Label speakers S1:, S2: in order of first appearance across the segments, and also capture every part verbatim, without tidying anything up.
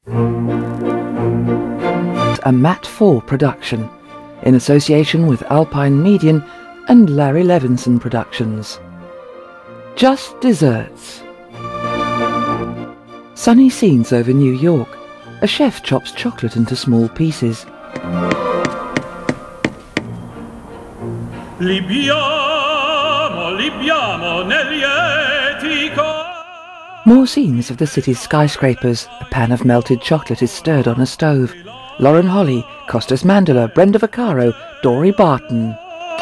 S1: A Mat four production, in association with Alpine Median and Larry Levinson Productions. Just Desserts. Sunny scenes over New York. A chef chops chocolate into small pieces.
S2: Libiamo, libiamo negli etico.
S1: More scenes of the city's skyscrapers. A pan of melted chocolate is stirred on a stove. Lauren Holly, Costas Mandela, Brenda Vaccaro, Dory Barton.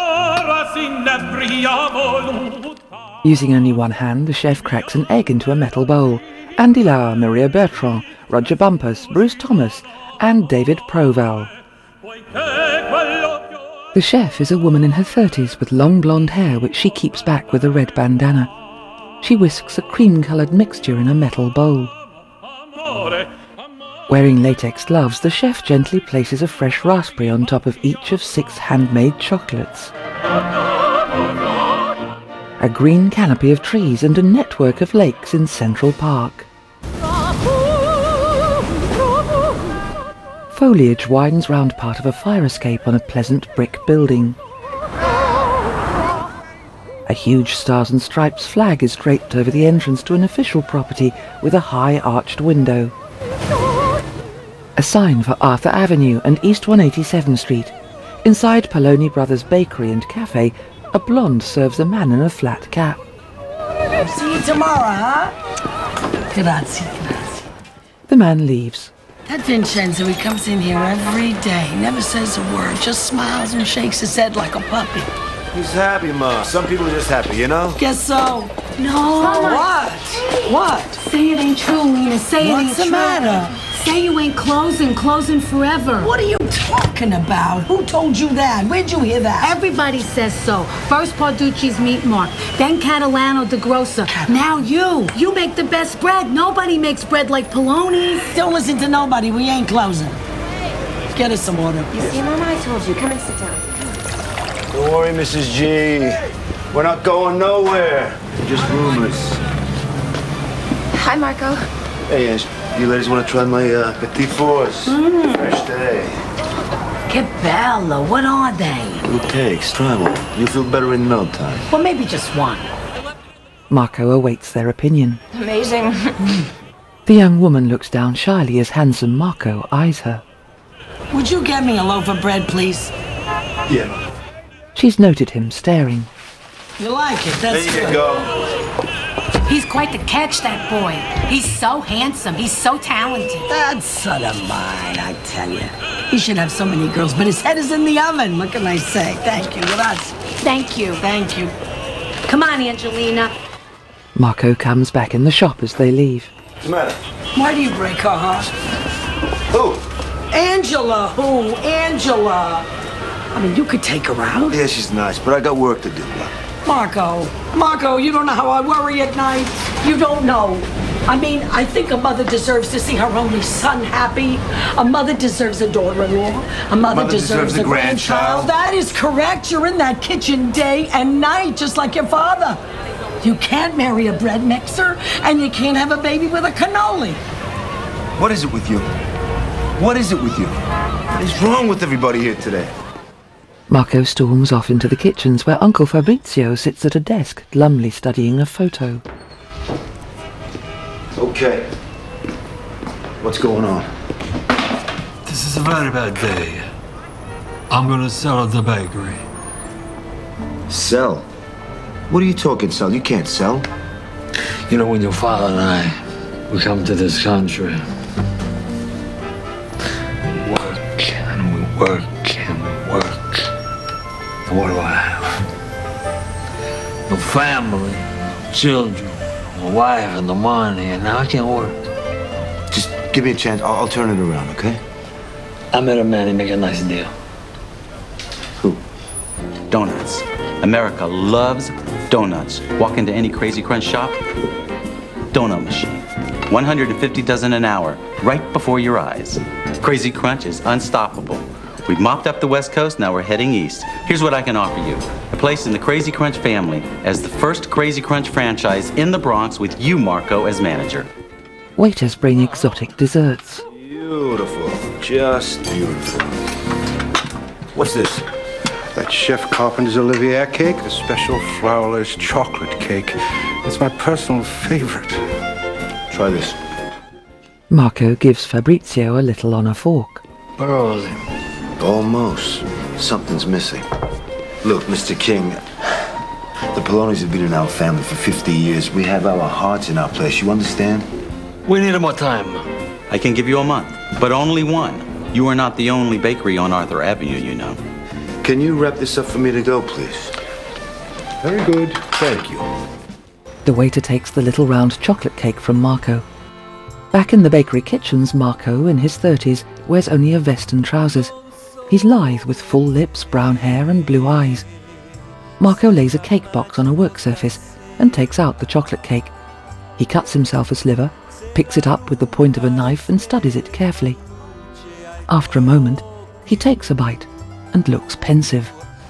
S1: Using only one hand, the chef cracks an egg into a metal bowl. Andy Lauer, Maria Bertrand, Roger Bumpus, Bruce Thomas, and David Proval. The chef is a woman in her thirties with long blonde hair which she keeps back with a red bandana. She whisks a cream-coloured mixture in a metal bowl. Wearing latex gloves, the chef gently places a fresh raspberry on top of each of six handmade chocolates. A green canopy of trees and a network of lakes in Central Park. Foliage winds round part of a fire escape on a pleasant brick building. A huge Stars and Stripes flag is draped over the entrance to an official property with a high arched window. A sign for Arthur Avenue and East one hundred eighty-seventh Street. Inside Poloni Brothers Bakery and Cafe, a blonde serves a man in a flat cap.
S3: See you tomorrow, huh? Grazie, grazie.
S1: The man leaves.
S3: That Vincenzo, he comes in here every day, never says a word, just smiles and shakes his head like a puppy.
S4: He's happy, Ma. Some people are just happy, you know?
S3: Guess so.
S5: No.
S3: Mama. What? What?
S5: Say it ain't true, Lena. Say it
S3: What's
S5: ain't
S3: the
S5: true.
S3: matter?
S5: Say you ain't closing, closing forever.
S3: What are you talking about? Who told you that? Where'd you hear that?
S5: Everybody says so. First Parducci's Meat Mark, then Catalano de Grossa. Now you. You make the best bread. Nobody makes bread like Poloni's.
S3: Don't listen to nobody. We ain't closing. Get us some water.
S6: You see, Mama, I told you. Come and sit down.
S4: Don't worry, Missus G. We're not going nowhere. Just rumors.
S6: Hi, Marco.
S4: Hey, Ange. You ladies want to try my uh, Petit Fours? Mm. Fresh day.
S3: Que bello. What are they?
S4: Little cakes. Try one. You'll feel better in no time.
S3: Well, maybe just one.
S1: Marco awaits their opinion.
S6: Amazing.
S1: The young woman looks down shyly as handsome Marco eyes her.
S3: Would you get me a loaf of bread, please?
S4: Yeah.
S1: She's noted him staring.
S3: You like it? That's
S4: There you
S3: good.
S4: go.
S5: He's quite the catch, that boy. He's so handsome. He's so talented.
S3: That son of mine, I tell you. He should have so many girls, but his head is in the oven. What can I say? Thank you. Grazie.
S5: Thank you.
S3: Thank you.
S5: Come on, Angelina.
S1: Marco comes back in the shop as they leave.
S4: What's the matter?
S3: Why do you break her heart?
S4: Who?
S3: Angela, who? Angela. I mean, you could take her out.
S4: Yeah, she's nice, but I got work to do.
S3: Marco, Marco, you don't know how I worry at night. You don't know. I mean, I think a mother deserves to see her only son happy. A mother deserves a daughter-in-law. A mother,
S4: Mother
S3: deserves,
S4: deserves a
S3: a grandchild.
S4: grandchild.
S3: That is correct. You're in that kitchen day and night, just like your father. You can't marry a bread mixer, and you can't have a baby with a cannoli.
S4: What is it with you? What is it with you? What is wrong with everybody here today?
S1: Marco storms off into the kitchens where Uncle Fabrizio sits at a desk, glumly studying a photo.
S4: Okay. What's going on?
S7: This is a very bad day. I'm gonna sell the bakery.
S4: Sell? What are you talking, sell? You can't sell.
S7: You know, when your father and I, we come to this country, we work and we work and we work. And what do I have? No family, no children, no wife and no money, and now I can't work.
S4: Just give me a chance. I'll, I'll turn it around, okay?
S7: I met a man, he make a nice deal.
S4: Who?
S8: Donuts. America loves donuts. Walk into any Crazy Crunch shop, donut machine. one hundred fifty dozen an hour, right before your eyes. Crazy Crunch is unstoppable. We've mopped up the West Coast, now we're heading east. Here's what I can offer you. A place in the Crazy Crunch family as the first Crazy Crunch franchise in the Bronx with you, Marco, as manager.
S1: Waiters bring exotic desserts.
S4: Beautiful. Just beautiful. What's this?
S9: That Chef Carpenter's Olivier cake, a special flourless chocolate cake. It's my personal favorite.
S4: Try this.
S1: Marco gives Fabrizio a little on a fork.
S4: Barozzi. Almost. Something's missing. Look, Mister King, the Pollonis have been in our family for fifty years. We have our hearts in our place. You understand?
S7: We need more time.
S8: I can give you a month, but only one. You are not the only bakery on Arthur Avenue, you know.
S4: Can you wrap this up for me to go, please?
S9: Very good.
S4: Thank you.
S1: The waiter takes the little round chocolate cake from Marco. Back in the bakery kitchens, Marco, in his thirties, wears only a vest and trousers. He's lithe with full lips, brown hair and blue eyes. Marco lays a cake box on a work surface and takes out the chocolate cake. He cuts himself a sliver, picks it up with the point of a knife and studies it carefully. After a moment, he takes a bite and looks pensive.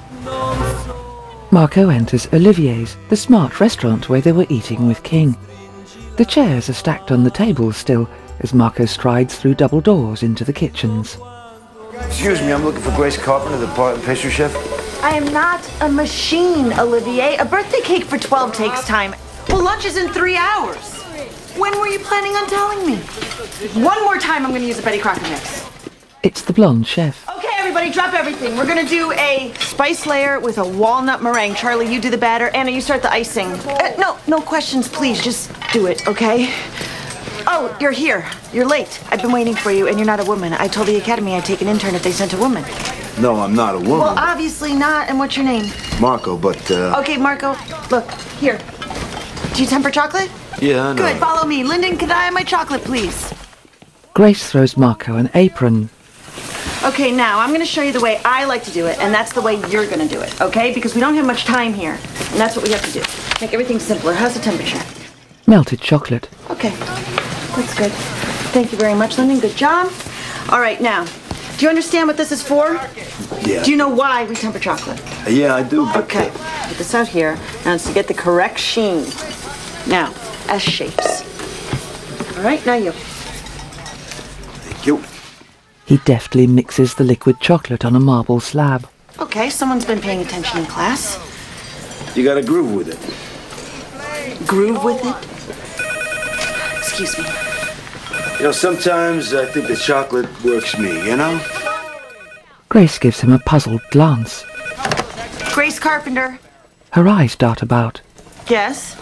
S1: Marco enters Olivier's, the smart restaurant where they were eating with King. The chairs are stacked on the tables still as Marco strides through double doors into the kitchens.
S4: Excuse me, I'm looking for Grace Carpenter, the part and pastry chef.
S10: I am not a machine, Olivier. A birthday cake for twelve takes time. Well, lunch is in three hours. When were you planning on telling me? One more time, I'm going to use a Betty Crocker mix.
S1: It's the blonde chef.
S10: Okay, everybody, drop everything. We're going to do a spice layer with a walnut meringue. Charlie, you do the batter. Anna, you start the icing. Uh, no, no questions, please. Just do it, okay? Oh, you're here. You're late. I've been waiting for you, and you're not a woman. I told the Academy I'd take an intern if they sent a woman.
S4: No, I'm not a woman.
S10: Well, obviously not. And what's your name?
S4: Marco, but, uh...
S10: Okay, Marco, look, here. Do you temper chocolate?
S4: Yeah, I know.
S10: Good, follow me. Lyndon, could I have my chocolate, please?
S1: Grace throws Marco an apron.
S10: Okay, now I'm going to show you the way I like to do it, and that's the way you're going to do it, okay? Because we don't have much time here, and that's what we have to do. Make everything simpler. How's the temperature?
S1: Melted chocolate.
S10: Okay, that's good. Thank you very much, Lyndon. Good job. All right, now, do you understand what this is for?
S4: Yeah.
S10: Do you know why we temper chocolate?
S4: Yeah, I do, but...
S10: Okay, put this out here. Now it's to get the correct sheen. Now, S shapes. All right, now you.
S4: Thank you.
S1: He deftly mixes the liquid chocolate on a marble slab.
S10: Okay, someone's been paying attention in class.
S4: You gotta groove with it.
S10: Groove with it? Excuse me.
S4: You know, sometimes I think the chocolate works me, you know?
S1: Grace gives him a puzzled glance.
S10: Grace Carpenter.
S1: Her eyes dart about.
S10: Yes?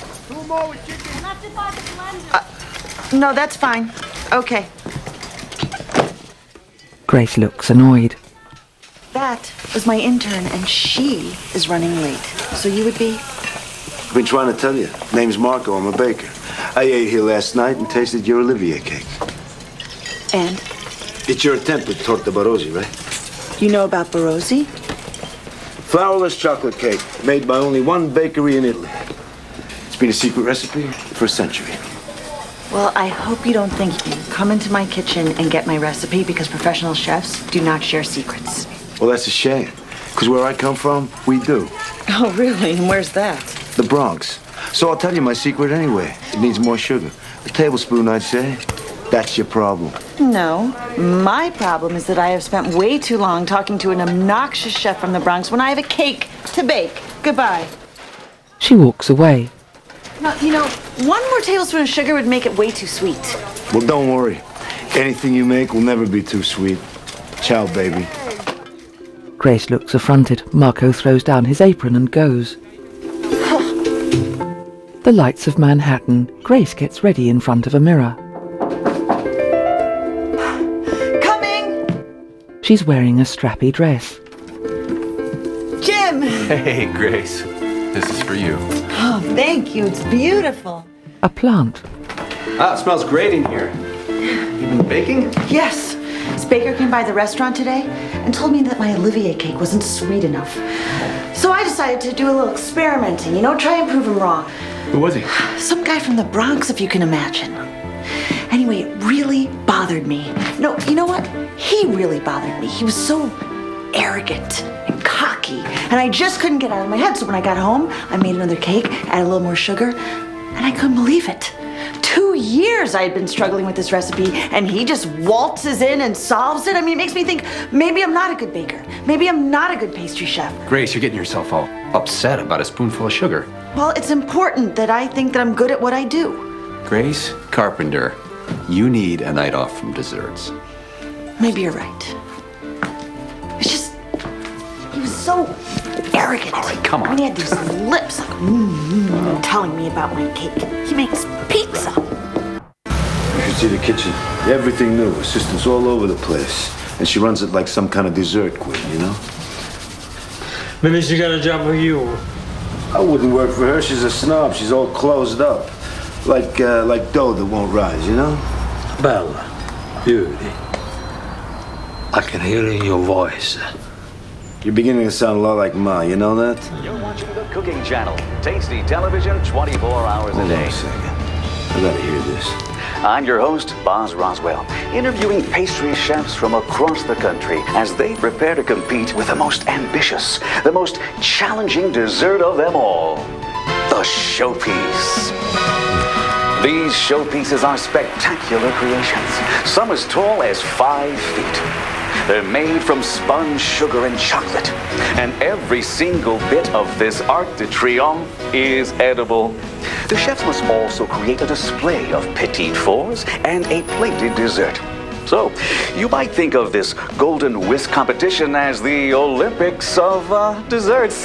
S10: Uh, no, that's fine. Okay.
S1: Grace looks annoyed.
S10: That was my intern, and she is running late. So you would be?
S4: I've been trying to tell you. Name's Marco. I'm a baker. I ate here last night and tasted your Olivier cake.
S10: And?
S4: It's your attempt at torta Barozzi, right?
S10: You know about Barozzi?
S4: Flourless chocolate cake made by only one bakery in Italy. It's been a secret recipe for a century.
S10: Well, I hope you don't think you can come into my kitchen and get my recipe because professional chefs do not share secrets.
S4: Well, that's a shame. Because where I come from, we do.
S10: Oh, really? And where's that?
S4: The Bronx. So I'll tell you my secret anyway. It needs more sugar. A tablespoon, I'd say. That's your problem.
S10: No. My problem is that I have spent way too long talking to an obnoxious chef from the Bronx when I have a cake to bake. Goodbye.
S1: She walks away.
S10: No, you know, one more tablespoon of sugar would make it way too sweet.
S4: Well, don't worry. Anything you make will never be too sweet. Ciao, baby.
S1: Grace looks affronted. Marco throws down his apron and goes. The lights of Manhattan. Grace gets ready in front of a mirror.
S10: Coming!
S1: She's wearing a strappy dress.
S10: Jim!
S11: Hey, Grace. This is for you.
S10: Oh, thank you. It's beautiful.
S1: A plant.
S11: Ah, it smells great in here. You been baking?
S10: Yes. This baker came by the restaurant today and told me that my Olivier cake wasn't sweet enough. So I decided to do a little experimenting, you know, try and prove him wrong.
S11: Who was he?
S10: Some guy from the Bronx, if you can imagine. Anyway, it really bothered me. No, you know what? He really bothered me. He was so arrogant and cocky, and I just couldn't get out of my head. So when I got home, I made another cake, added a little more sugar, and I couldn't believe it. two years I had been struggling with this recipe, and he just waltzes in and solves it. I mean, it makes me think maybe I'm not a good baker. Maybe I'm not a good pastry chef.
S11: Grace, you're getting yourself all upset about a spoonful of sugar.
S10: Well, it's important that I think that I'm good at what I do.
S11: Grace Carpenter, you need a night off from desserts.
S10: Maybe you're right. It's just, he was so arrogant.
S11: All right, come on.
S10: I mean, he had these lips like, mm, mm, telling me about my cake. He makes pizza.
S4: You should see the kitchen. Everything new. Assistants all over the place. And she runs it like some kind of dessert queen, you know?
S7: Maybe she got a job for you.
S4: I wouldn't work for her. She's a snob. She's all closed up. Like, uh, like dough that won't rise, you know?
S7: Bella, beauty. I can hear it in your voice.
S4: You're beginning to sound a lot like Ma, you know that?
S12: You're watching the Cooking Channel. Tasty television twenty-four hours
S4: Hold
S12: a
S4: on
S12: day.
S4: a second. I gotta hear this.
S12: I'm your host, Boz Roswell, interviewing pastry chefs from across the country as they prepare to compete with the most ambitious, the most challenging dessert of them all, the showpiece. These showpieces are spectacular creations, some as tall as five feet. They're made from spun sugar and chocolate, and every single bit of this Arc de Triomphe is edible. The chefs must also create a display of petite fours and a plated dessert. So, you might think of this Golden Whisk competition as the Olympics of uh, desserts.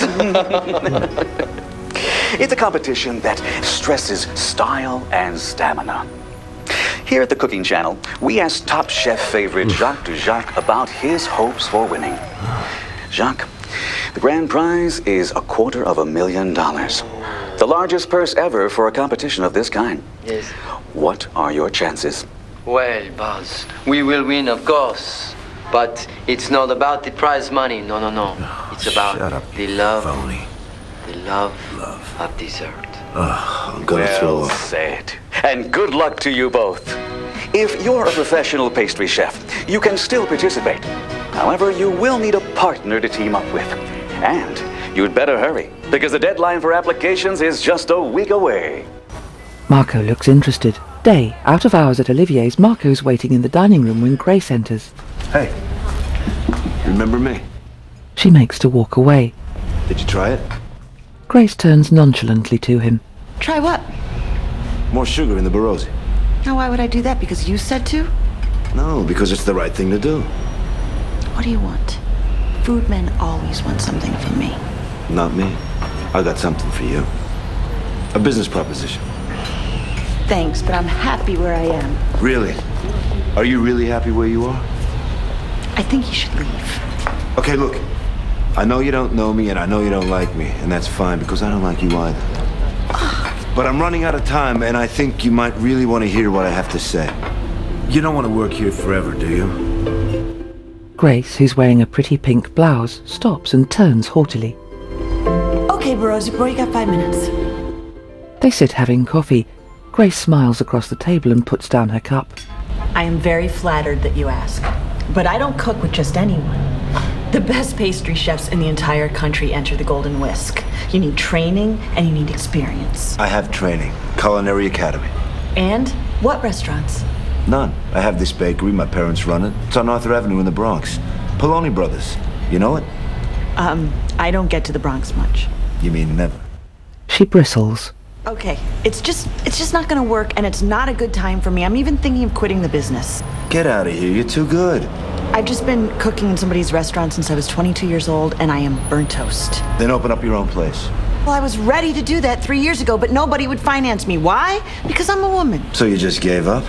S12: It's a competition that stresses style and stamina. Here at the Cooking Channel, we asked top chef favorite Jacques Dujardin about his hopes for winning. Jacques, the grand prize is a quarter of a million dollars. The largest purse ever for a competition of this kind.
S13: Yes.
S12: What are your chances?
S13: Well, Buzz, we will win, of course. But it's not about the prize money. No, no, no. It's about
S4: Shut up,
S13: the love,
S4: phony.
S13: the love, love of dessert.
S4: Ugh, I'm gonna throw
S12: Well
S4: up.
S12: said. And good luck to you both. If you're a professional pastry chef, you can still participate. However, you will need a partner to team up with. And you'd better hurry, because the deadline for applications is just a week away.
S1: Marco looks interested. Day, out of hours at Olivier's, Marco's waiting in the dining room when Grace enters.
S4: Hey, remember me?
S1: She makes to walk away.
S4: Did you try it?
S1: Grace turns nonchalantly to him.
S10: Try what?
S4: More sugar in the Barozzi.
S10: Now, why would I do that? Because you said to?
S4: No, because it's the right thing to do.
S10: What do you want? Food men always want something from me.
S4: Not me. I got something for you. A business proposition.
S10: Thanks, but I'm happy where I am.
S4: Really? Are you really happy where you are?
S10: I think you should leave.
S4: Okay, look. I know you don't know me and I know you don't like me, and that's fine because I don't like you either. But I'm running out of time and I think you might really want to hear what I have to say. You don't want to work here forever, do you?
S1: Grace, who's wearing a pretty pink blouse, stops and turns haughtily.
S10: Okay, Barozzi, bro, you got five minutes.
S1: They sit having coffee. Grace smiles across the table and puts down her cup.
S10: I am very flattered that you ask, but I don't cook with just anyone. The best pastry chefs in the entire country enter the Golden Whisk. You need training and you need experience.
S4: I have training. Culinary Academy.
S10: And what restaurants?
S4: None. I have this bakery. My parents run it. It's on Arthur Avenue in the Bronx. Poloni Brothers. You know it?
S10: Um, I don't get to the Bronx much.
S4: You mean never?
S1: She bristles.
S10: Okay, it's just, it's just not gonna work and it's not a good time for me. I'm even thinking of quitting the business.
S4: Get out of here. You're too good.
S10: I've just been cooking in somebody's restaurant since I was twenty-two years old and I am burnt toast.
S4: Then open up your own place.
S10: Well, I was ready to do that three years ago, but nobody would finance me. Why? Because I'm a woman.
S4: So you just gave up?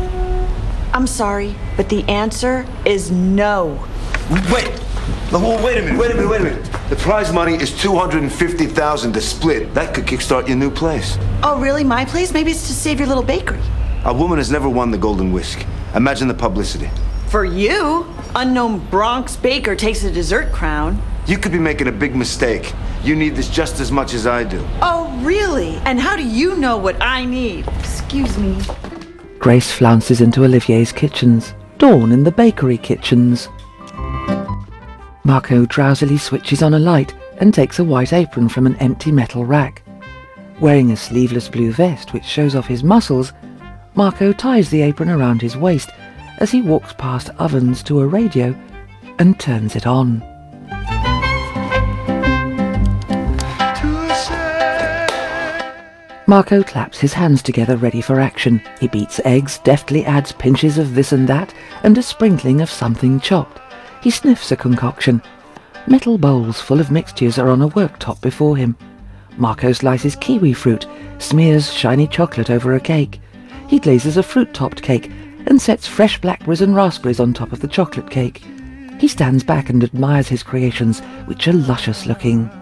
S10: I'm sorry, but the answer is no.
S4: Wait! No, wait a minute, wait a minute, wait a minute. The prize money is two hundred fifty thousand dollars to split. That could kickstart your new place.
S10: Oh, really? My place? Maybe it's to save your little bakery.
S4: A woman has never won the Golden Whisk. Imagine the publicity.
S10: For you, unknown Bronx baker takes a dessert crown.
S4: You could be making a big mistake. You need this just as much as I do.
S10: Oh, really? And how do you know what I need? Excuse me.
S1: Grace flounces into Olivier's kitchens. Dawn in the bakery kitchens. Marco drowsily switches on a light and takes a white apron from an empty metal rack. Wearing a sleeveless blue vest which shows off his muscles, Marco ties the apron around his waist as he walks past ovens to a radio and turns it on. Marco claps his hands together ready for action. He beats eggs, deftly adds pinches of this and that, and a sprinkling of something chopped. He sniffs a concoction. Metal bowls full of mixtures are on a worktop before him. Marco slices kiwi fruit, smears shiny chocolate over a cake. He glazes a fruit-topped cake and sets fresh blackberries and raspberries on top of the chocolate cake. He stands back and admires his creations, which are luscious-looking.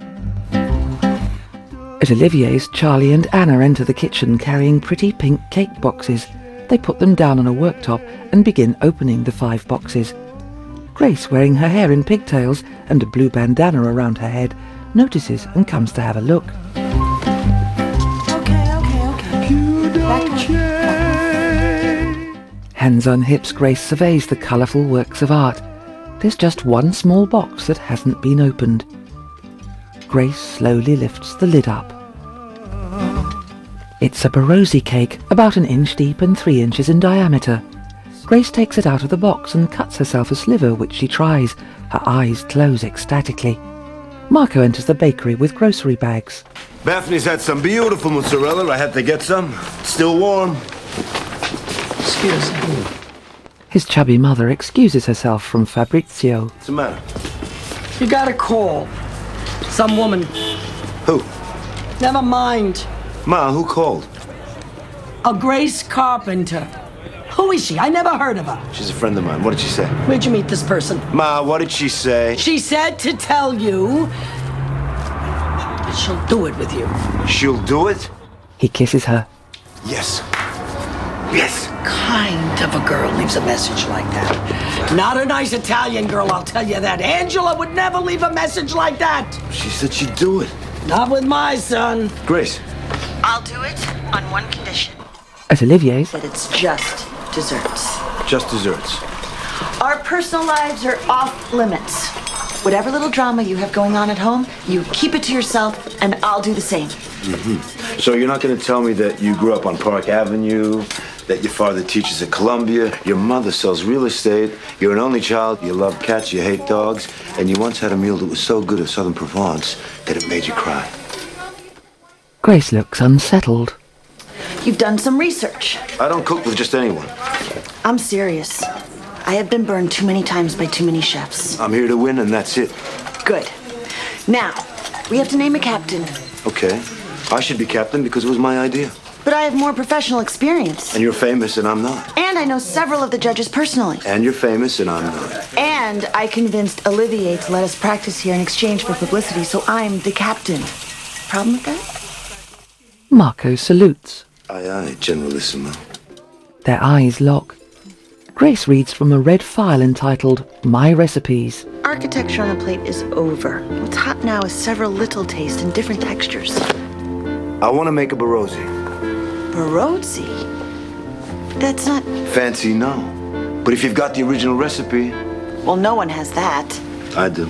S1: At Olivier's, Charlie and Anna enter the kitchen carrying pretty pink cake boxes. They put them down on a worktop and begin opening the five boxes. Grace, wearing her hair in pigtails and a blue bandana around her head, notices and comes to have a look.
S10: Okay, okay, okay. Back
S1: Hands on hips, Grace surveys the colourful works of art. There's just one small box that hasn't been opened. Grace slowly lifts the lid up. It's a Barozzi cake, about an inch deep and three inches in diameter. Grace takes it out of the box and cuts herself a sliver, which she tries. Her eyes close ecstatically. Marco enters the bakery with grocery bags.
S4: Bethany's had some beautiful mozzarella. I had to get some. It's still warm. Excuse me.
S1: His chubby mother excuses herself from Fabrizio.
S4: What's the matter?
S3: You got a call. Some woman.
S4: Who?
S3: Never mind.
S4: Ma, who called?
S3: A Grace Carpenter. Who is she? I never heard of her.
S4: She's a friend of mine. What did she say?
S3: Where'd you meet this person?
S4: Ma, what did she say?
S3: She said to tell you that she'll do it with you.
S4: She'll do it?
S1: He kisses her.
S4: Yes. Yes.
S3: Kind of a girl leaves a message like that. Not a nice Italian girl, I'll tell you that. Angela would never leave a message like that.
S4: She said she'd do it.
S3: Not with my son.
S4: Grace.
S10: I'll do it on one condition.
S1: At Olivier's,
S10: That it's just desserts.
S4: Just desserts.
S10: Our personal lives are off limits. Whatever little drama you have going on at home, you keep it to yourself, and I'll do the same.
S4: Mm-hmm. So you're not going to tell me that you grew up on Park Avenue, that your father teaches at Columbia, your mother sells real estate, you're an only child, you love cats, you hate dogs, and you once had a meal that was so good at Southern Provence that it made you cry.
S1: Grace looks unsettled.
S10: You've done some research.
S4: I don't cook with just anyone.
S10: I'm serious. I have been burned too many times by too many chefs.
S4: I'm here to win, and that's it.
S10: Good. Now, we have to name a captain.
S4: Okay. I should be captain because it was my idea.
S10: But I have more professional experience.
S4: And you're famous, and I'm not.
S10: And I know several of the judges personally.
S4: And you're famous, and I'm not.
S10: And I convinced Olivier to let us practice here in exchange for publicity, so I'm the captain. Problem with that?
S1: Marco salutes.
S4: Aye, aye, Generalissimo.
S1: Their eyes lock. Grace reads from a red file entitled My Recipes.
S10: Architecture on the plate is over. What's hot now is several little tastes and different textures.
S4: I want to make a Barozzi.
S10: Barozzi? That's not...
S4: Fancy, no. But if you've got the original recipe...
S10: Well, no one has that.
S4: I do.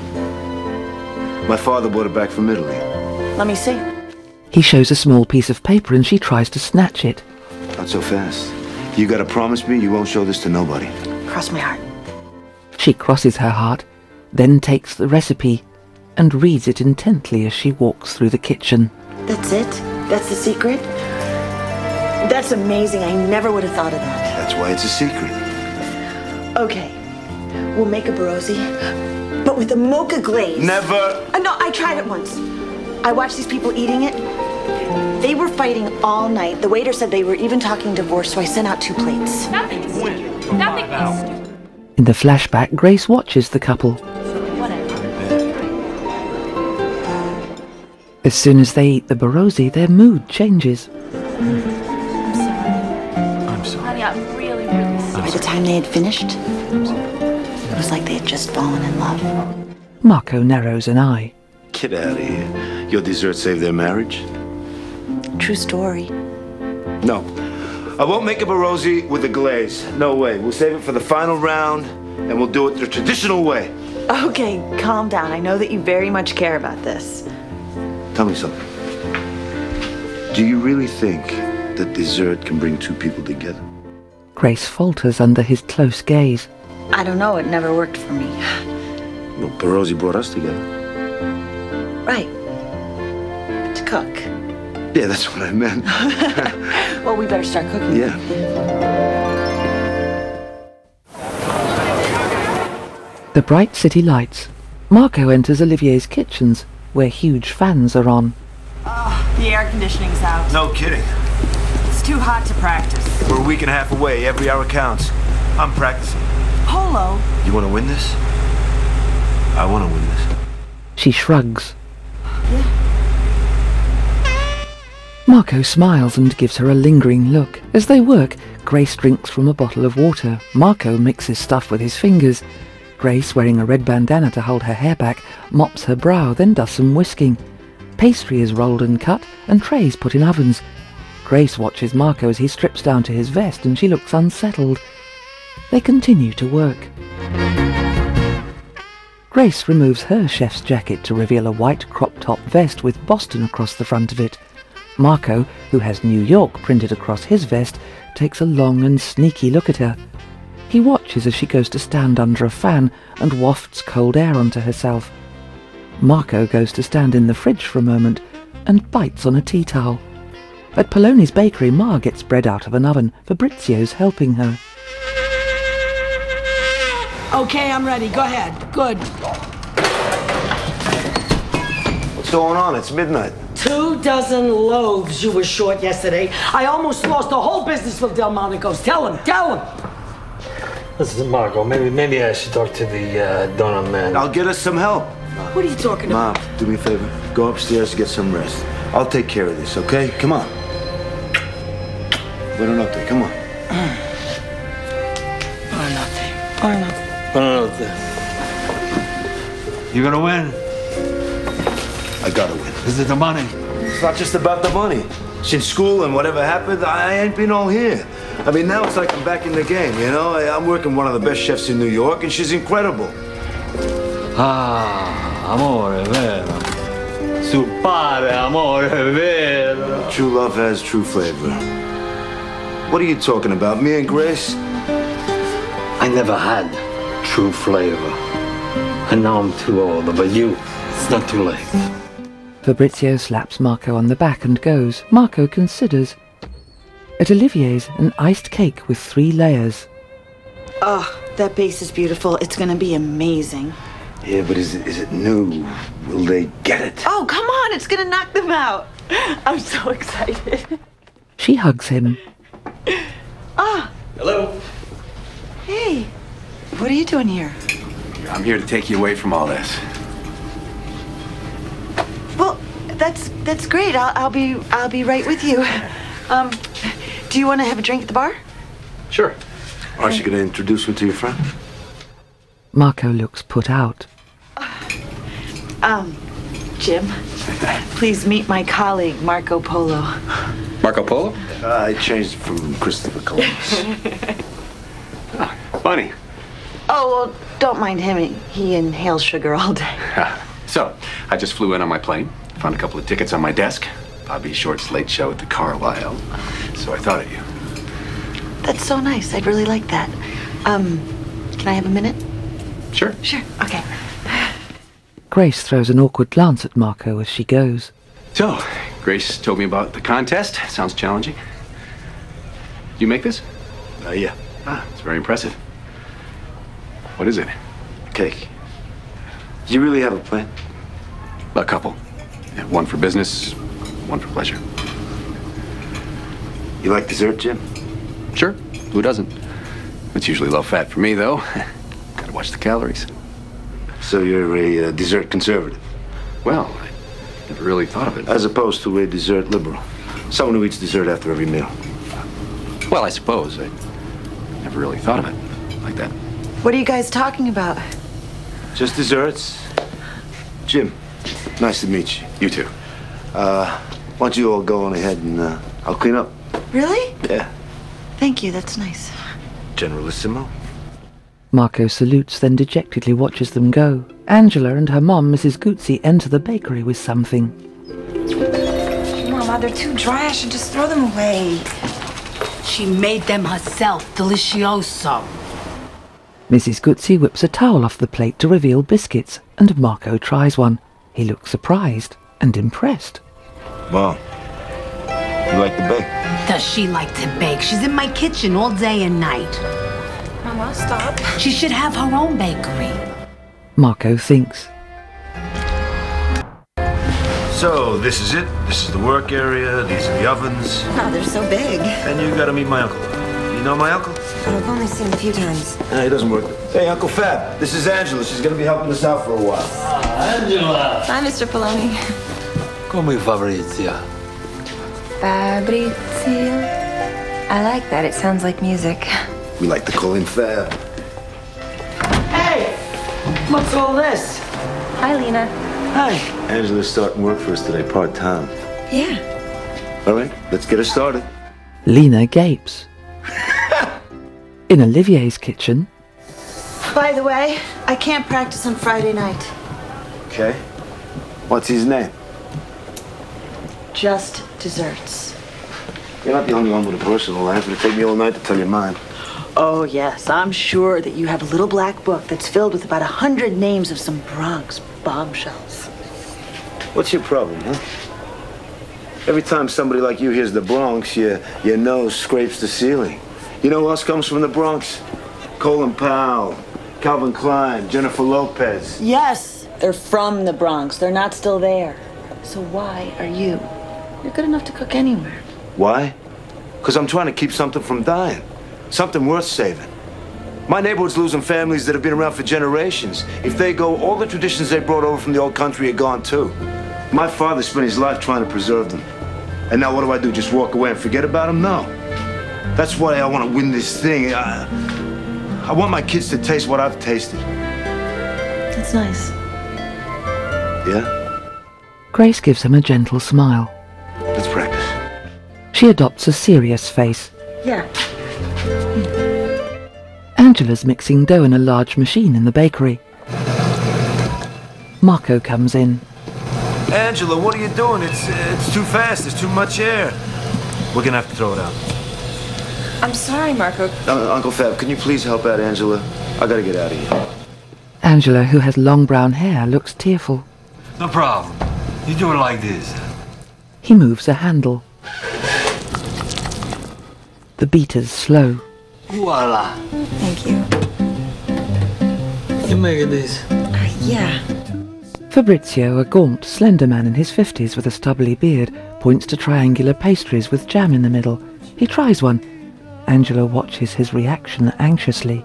S4: My father brought it back from Italy.
S10: Let me see.
S1: He shows a small piece of paper and she tries to snatch it.
S4: Not so fast. You gotta promise me you won't show this to nobody.
S10: Cross my heart.
S1: She crosses her heart, then takes the recipe and reads it intently as she walks through the kitchen.
S10: That's it? That's the secret? That's amazing. I never would have thought of that.
S4: That's why it's a secret.
S10: Okay. We'll make a Barozzi, but with a mocha glaze.
S4: Never!
S10: Uh, no, I tried it once. I watched these people eating it. They were fighting all night. The waiter said they were even talking divorce, so I sent out two plates.
S6: Nothing is stupid. Nothing is stupid.
S1: In the flashback, Grace watches the couple. As soon as they eat the Barozzi, their mood changes.
S6: I'm sorry. Honey, I'm really, really sorry.
S10: By the time they had finished, it was like they had just fallen in love.
S1: Marco narrows an eye.
S4: Get out of here. Your dessert saved their marriage?
S10: True story.
S4: No. I won't make a Barozzi with a glaze. No way. We'll save it for the final round, and we'll do it the traditional way.
S10: Okay, calm down. I know that you very much care about this.
S4: Tell me something. Do you really think that dessert can bring two people together?
S1: Grace falters under his close gaze.
S10: I don't know, it never worked for me.
S4: Well, Perosi brought us together.
S10: Right. But to cook.
S4: Yeah, that's what I meant.
S10: Well, we better start cooking.
S4: Yeah.
S1: The bright city lights. Marco enters Olivier's kitchens, where huge fans are on.
S10: Oh, the air conditioning's out.
S4: No kidding.
S10: It's too hot to practice.
S4: We're a week and a half away. Every hour counts. I'm practicing.
S10: Polo.
S4: You want to win this? I want to win this.
S1: She shrugs.
S10: Yeah.
S1: Marco smiles and gives her a lingering look. As they work, Grace drinks from a bottle of water. Marco mixes stuff with his fingers. Grace, wearing a red bandana to hold her hair back, mops her brow, then does some whisking. Pastry is rolled and cut, and trays put in ovens. Grace watches Marco as he strips down to his vest, and she looks unsettled. They continue to work. Grace removes her chef's jacket to reveal a white crop-top vest with Boston across the front of it. Marco, who has New York printed across his vest, takes a long and sneaky look at her. He watches as she goes to stand under a fan and wafts cold air onto herself. Marco goes to stand in the fridge for a moment and bites on a tea towel. At Poloni's bakery, Ma gets bread out of an oven. Fabrizio's helping her.
S3: Okay, I'm ready. Go ahead. Good.
S4: What's going on? It's midnight.
S3: Two dozen loaves you were short yesterday. I almost lost the whole business with Delmonico's. Tell him. Tell him.
S7: Listen, Margot, maybe maybe I should talk to the uh, donut man.
S4: I'll get us some help.
S3: What are you talking about?
S4: Mom, do me a favor. Go upstairs to get some rest. I'll take care of this, okay? Come on. Buonanotte, come on.
S3: Buonanotte. Buonanotte.
S7: Buonanotte. You gonna win?
S4: I gotta win.
S7: Is it the money?
S4: It's not just about the money. Since school and whatever happened, I ain't been all here. I mean, now it's like I'm back in the game, you know? I, I'm working with one of the best chefs in New York, and she's incredible.
S7: Ah, amore, vero. Su pare, amore, vero.
S4: True love has true flavor. What are you talking about, me and Grace?
S7: I never had true flavor. And now I'm too old, but you, it's not too late.
S1: Fabrizio slaps Marco on the back and goes. Marco considers. At Olivier's, an iced cake with three layers.
S10: Oh, that base is beautiful. It's gonna be amazing.
S4: Yeah, but is it, is it new? Will they get it?
S10: Oh, come on. It's gonna knock them out. I'm so excited.
S1: She hugs him.
S10: Ah.
S11: Hello.
S10: Hey. What are you doing here?
S11: I'm here to take you away from all this.
S10: Well, that's that's great. I'll I'll be I'll be right with you. Um, do you want to have a drink at the bar?
S11: Sure.
S4: Aren't you going to introduce me to your friend?
S1: Marco looks put out.
S10: Um, Jim, please meet my colleague, Marco Polo.
S11: Marco Polo?
S4: Uh, I changed from Christopher Columbus.
S11: Ah, funny.
S10: Oh, well, don't mind him. He, he inhales sugar all day.
S11: So, I just flew in on my plane, found a couple of tickets on my desk. Bobby Short's late show at the Carlisle. So I thought of you.
S10: That's so nice. I'd really like that. Um, can I have a minute?
S11: Sure.
S10: Sure. Okay.
S1: Grace throws an awkward glance at Marco as she goes.
S11: So, Grace told me about the contest. Sounds challenging. You make this?
S4: Uh, yeah.
S11: Ah, it's very impressive. What is it?
S4: Cake. Do you really have a plan?
S11: A couple. Yeah, one for business, one for pleasure.
S4: You like dessert, Jim?
S11: Sure. Who doesn't? It's usually low fat for me, though. Gotta watch the calories.
S4: So you're a uh, dessert conservative?
S11: Well, I never really thought of it.
S4: As opposed to a dessert liberal. Someone who eats dessert after every meal.
S11: Well, I suppose. I never really thought of it like that.
S10: What are you guys talking about?
S4: Just desserts. Jim, nice to meet you.
S11: You too.
S4: Uh, why don't you all go on ahead and uh, I'll clean up.
S10: Really?
S4: Yeah.
S10: Thank you. That's nice.
S4: Generalissimo.
S1: Marco salutes, then dejectedly watches them go. Angela and her mom, Missus Guzzi, enter the bakery with something.
S3: Mom,
S14: Ma. They're too dry. I should just throw them away.
S5: She made them herself. Delicioso.
S1: Missus Goodsey whips a towel off the plate to reveal biscuits, and Marco tries one. He looks surprised and impressed.
S4: Mom, you like to bake?
S5: Does she like to bake? She's in my kitchen all day and night.
S14: Mama, stop.
S5: She should have her own bakery.
S1: Marco thinks.
S4: So, this is it. This is the work area. These are the ovens.
S14: Oh, they're so big.
S4: And you gotta meet my uncle. You know my uncle?
S14: I've only seen him a few times.
S4: No, he doesn't work. Hey, Uncle Fab, this is Angela. She's gonna be helping us out for a while.
S7: Angela!
S14: Bye, Mister Poloni.
S7: Come Fabrizia.
S14: Fabrizio. I like that. It sounds like music.
S4: We like to call him Fab.
S3: Hey! What's all this?
S14: Hi, Lena.
S3: Hi.
S4: Angela's starting work for us today, part-time.
S14: Yeah.
S4: All right, let's get her started.
S1: Lena gapes. In Olivier's kitchen.
S10: By the way, I can't practice on Friday night.
S4: Okay. What's his name?
S10: Just desserts.
S4: You're not the only one with a personal life. It'll take me all night to tell you mine.
S10: Oh, yes. I'm sure that you have a little black book that's filled with about a hundred names of some Bronx bombshells.
S4: What's your problem, huh? Every time somebody like you hears the Bronx, your, your nose scrapes the ceiling. You know who else comes from the Bronx? Colin Powell, Calvin Klein, Jennifer Lopez.
S10: Yes, they're from the Bronx. They're not still there. So why are you? You're good enough to cook anywhere.
S4: Why? Because I'm trying to keep something from dying. Something worth saving. My neighborhood's losing families that have been around for generations. If they go, all the traditions they brought over from the old country are gone too. My father spent his life trying to preserve them. And now what do I do? Just walk away and forget about them? No. That's why I want to win this thing. I, I want my kids to taste what I've tasted.
S10: That's nice.
S4: Yeah?
S1: Grace gives him a gentle smile.
S4: Let's practice.
S1: She adopts a serious face.
S10: Yeah.
S1: Angela's mixing dough in a large machine in the bakery. Marco comes in.
S4: Angela, what are you doing? It's, it's too fast. There's too much air. We're gonna have to throw it out.
S14: I'm sorry, Marco.
S4: Uh, Uncle Fab, can you please help out Angela? I gotta get out of here.
S1: Angela, who has long brown hair, looks tearful.
S7: No problem. You do it like this.
S1: He moves a handle. The beater's slow.
S7: Voila.
S14: Thank you.
S7: You make this?
S14: Uh, yeah.
S1: Fabrizio, a gaunt, slender man in his fifties with a stubbly beard, points to triangular pastries with jam in the middle. He tries one. Angela watches his reaction anxiously.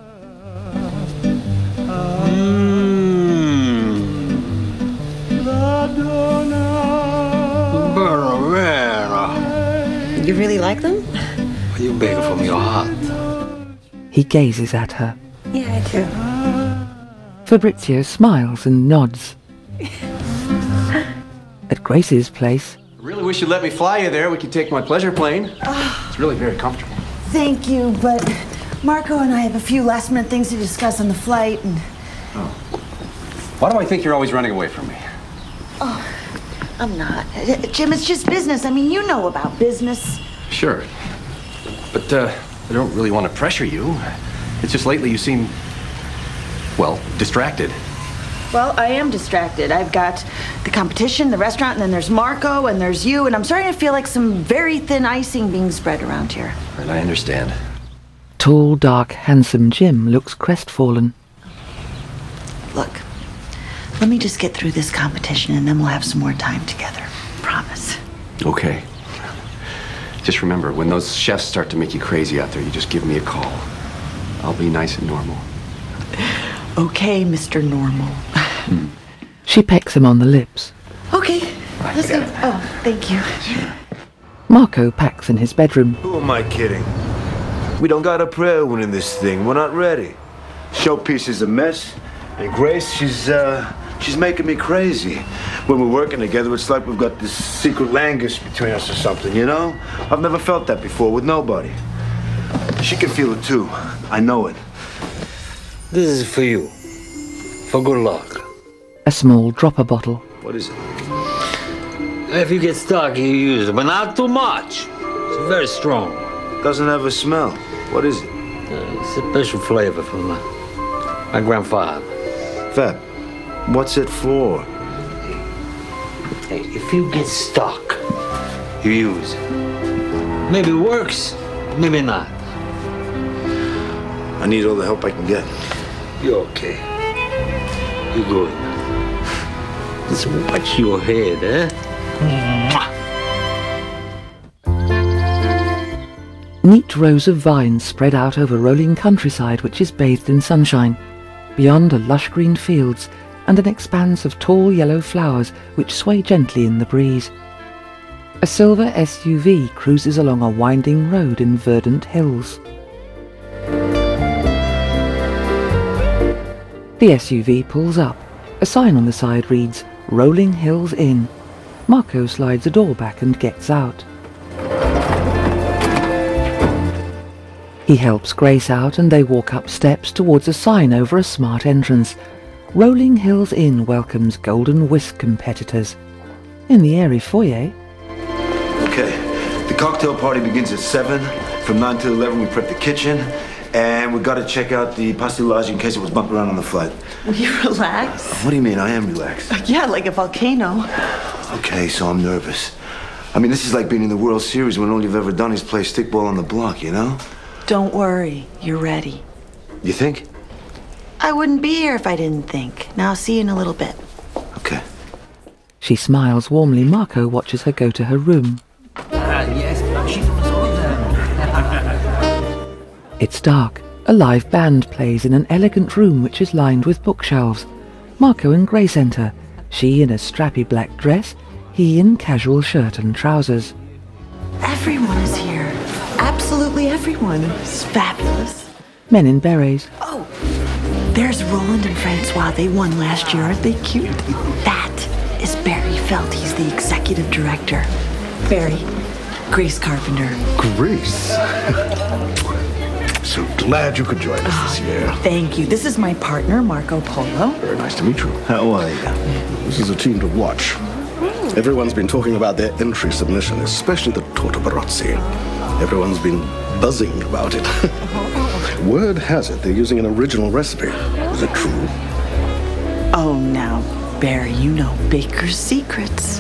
S14: You really like them?
S7: You bake it from your heart.
S1: He gazes at her.
S14: Yeah, I do.
S1: Fabrizio smiles and nods. At Grace's place...
S11: Really wish you'd let me fly you there. We could take my pleasure plane. It's really very comfortable.
S10: Thank you, but Marco and I have a few last minute things to discuss on the flight and...
S11: Oh. Why do I think you're always running away from me?
S10: Oh, I'm not. Jim, it's just business. I mean, you know about business.
S11: Sure. But uh, I don't really want to pressure you. It's just lately you seem, well, distracted.
S10: Well, I am distracted. I've got the competition, the restaurant, and then there's Marco, and there's you, and I'm starting to feel like some very thin icing being spread around here.
S11: And I understand.
S1: Tall, dark, handsome Jim looks crestfallen.
S10: Look, let me just get through this competition, and then we'll have some more time together. Promise.
S11: Okay. Just remember, when those chefs start to make you crazy out there, you just give me a call. I'll be nice and normal.
S10: Okay, Mister Normal.
S11: Hmm.
S1: She pecks him on the lips.
S10: Okay, let's go. Oh, thank you.
S11: Sure.
S1: Marco packs in his bedroom.
S4: Who am I kidding? We don't got a prayer winning this thing. We're not ready. Showpiece is a mess, and Grace, she's uh, she's making me crazy. When we're working together, it's like we've got this secret language between us or something, you know? I've never felt that before with nobody. She can feel it too. I know it.
S7: This is for you. For good luck.
S1: A small dropper bottle.
S4: What is it?
S7: If you get stuck, you use it, but not too much. It's very strong.
S4: Doesn't have a smell. What is it?
S7: Uh, it's a special flavor from my, my grandfather.
S4: Fat, what's it for?
S7: Hey, if you get stuck, you use it. Maybe it works, maybe not.
S4: I need all the help I can get.
S7: You're okay. You're good. Just watch your head, eh?
S1: Neat rows of vines spread out over rolling countryside which is bathed in sunshine. Beyond are lush green fields and an expanse of tall yellow flowers which sway gently in the breeze. A silver S U V cruises along a winding road in verdant hills. The S U V pulls up. A sign on the side reads, Rolling Hills Inn. Marco slides a door back and gets out. He helps Grace out and they walk up steps towards a sign over a smart entrance. Rolling Hills Inn welcomes Golden Whisk competitors. In the airy foyer...
S4: Okay, the cocktail party begins at seven. From nine to eleven we prep the kitchen. And we gotta check out the pastelage in case it was bumped around on the flight.
S10: Will you relax?
S4: What do you mean? I am relaxed.
S10: Yeah, like a volcano.
S4: Okay, so I'm nervous. I mean, this is like being in the World Series when all you've ever done is play stickball on the block, you know?
S10: Don't worry, you're ready.
S4: You think?
S10: I wouldn't be here if I didn't think. Now I'll see you in a little bit.
S4: Okay.
S1: She smiles warmly. Marco watches her go to her room.
S7: Ah, yes, she was all there.
S1: It's dark. A live band plays in an elegant room which is lined with bookshelves. Marco and Grace enter, she in a strappy black dress, he in casual shirt and trousers.
S10: Everyone is here. Absolutely everyone. It's fabulous.
S1: Men in berets.
S10: Oh, there's Roland and Francois. They won last year. Aren't they cute? That is Barry Felt. He's the executive director. Barry, Grace Carpenter.
S9: Grace. So glad you could join us this year.
S10: Thank you. This is my partner, Marco Polo.
S9: Very nice to meet you.
S4: How are you?
S9: This is a team to watch. Everyone's been talking about their entry submission, especially the Torta Barozzi. Everyone's been buzzing about it. Word has it they're using an original recipe. Is it true?
S10: Oh, now, Barry, you know baker's secrets.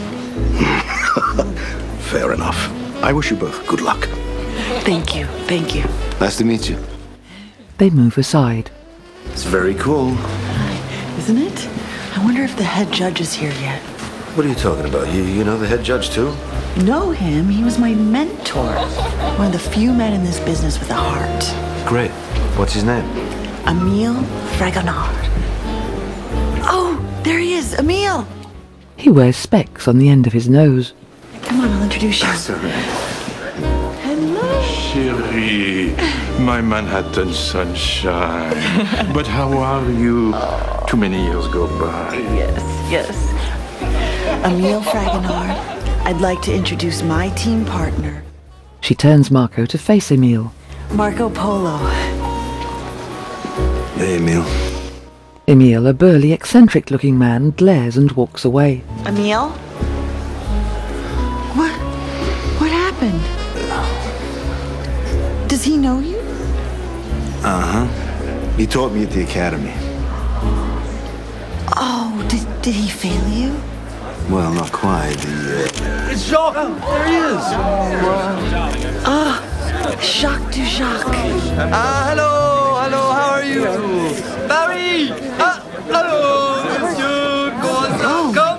S9: Fair enough. I wish you both good luck.
S10: Thank you. Thank you.
S4: Nice to meet you.
S1: They move aside.
S4: It's very cool.
S10: Isn't it? I wonder if the head judge is here yet.
S4: What are you talking about? You, you know the head judge, too?
S10: Know him? He was my mentor. One of the few men in this business with a heart.
S4: Great. What's his name?
S10: Emile Fragonard. Oh, there he is, Emile.
S1: He wears specs on the end of his nose.
S10: Come on, I'll introduce you.
S4: Sorry.
S10: Hello.
S15: Chérie, my Manhattan sunshine. But how are you? Too many years go by.
S10: Yes, yes. Emile Fragonard, I'd like to introduce my team partner.
S1: She turns Marco to face Emile.
S10: Marco Polo.
S4: Hey, Emile.
S1: Emile, a burly, eccentric-looking man, glares and walks away.
S10: Emile? What? What happened? Does he know you?
S4: Uh-huh. He taught me at the academy.
S10: Oh, did, did he fail you?
S4: Well, not quite. The, uh...
S7: It's Jacques! There he is!
S10: Ah, Jacques du Jacques.
S13: Ah, hello, hello, how are you? Barry! Ah, hello, monsieur!
S10: Oh,
S13: Come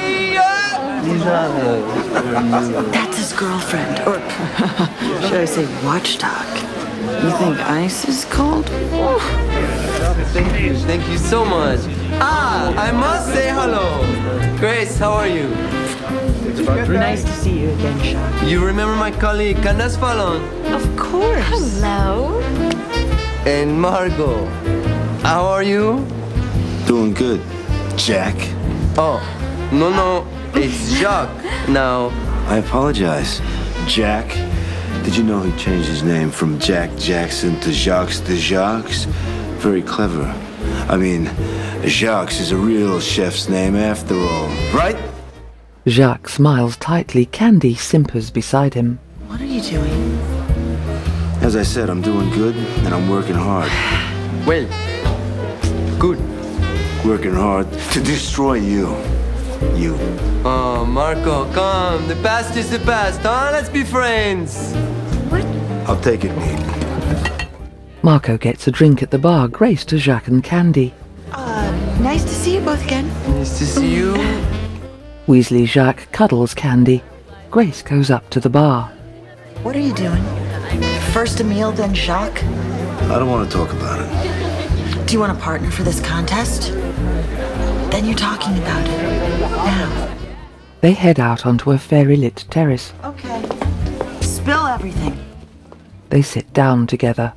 S10: that's his girlfriend, or should I say watchdog. You think ice is cold?
S13: Thank you, thank you so much. Ah, I must say hello. Grace, how are you?
S10: Nice to see you again, Jacques.
S13: You remember my colleague, Candace Fallon?
S10: Of course.
S14: Hello.
S13: And Margot. How are you?
S4: Doing good. Jack.
S13: Oh, no, no, it's Jacques now.
S4: I apologize. Jack. Did you know he changed his name from Jack Jackson to Jacques de Jacques? Very clever. I mean, Jacques is a real chef's name after all, right?
S1: Jacques smiles tightly. Candy simpers beside him.
S10: What are you doing?
S4: As I said, I'm doing good, and I'm working hard.
S13: Well, good.
S4: Working hard to destroy you. You.
S13: Oh, Marco, come. The past is the past, huh? Let's be friends.
S4: I'll take it, Nate.
S1: Marco gets a drink at the bar. Grace to Jacques and Candy.
S10: Uh, nice to see you both again.
S13: Nice to see you.
S1: Weasley Jacques cuddles Candy. Grace goes up to the bar.
S10: What are you doing? First Emile, then Jacques?
S4: I don't want to talk about it.
S10: Do you want a partner for this contest? Then you're talking about it. Now.
S1: They head out onto a fairy-lit terrace.
S10: Okay. Spill everything.
S1: They sit down together.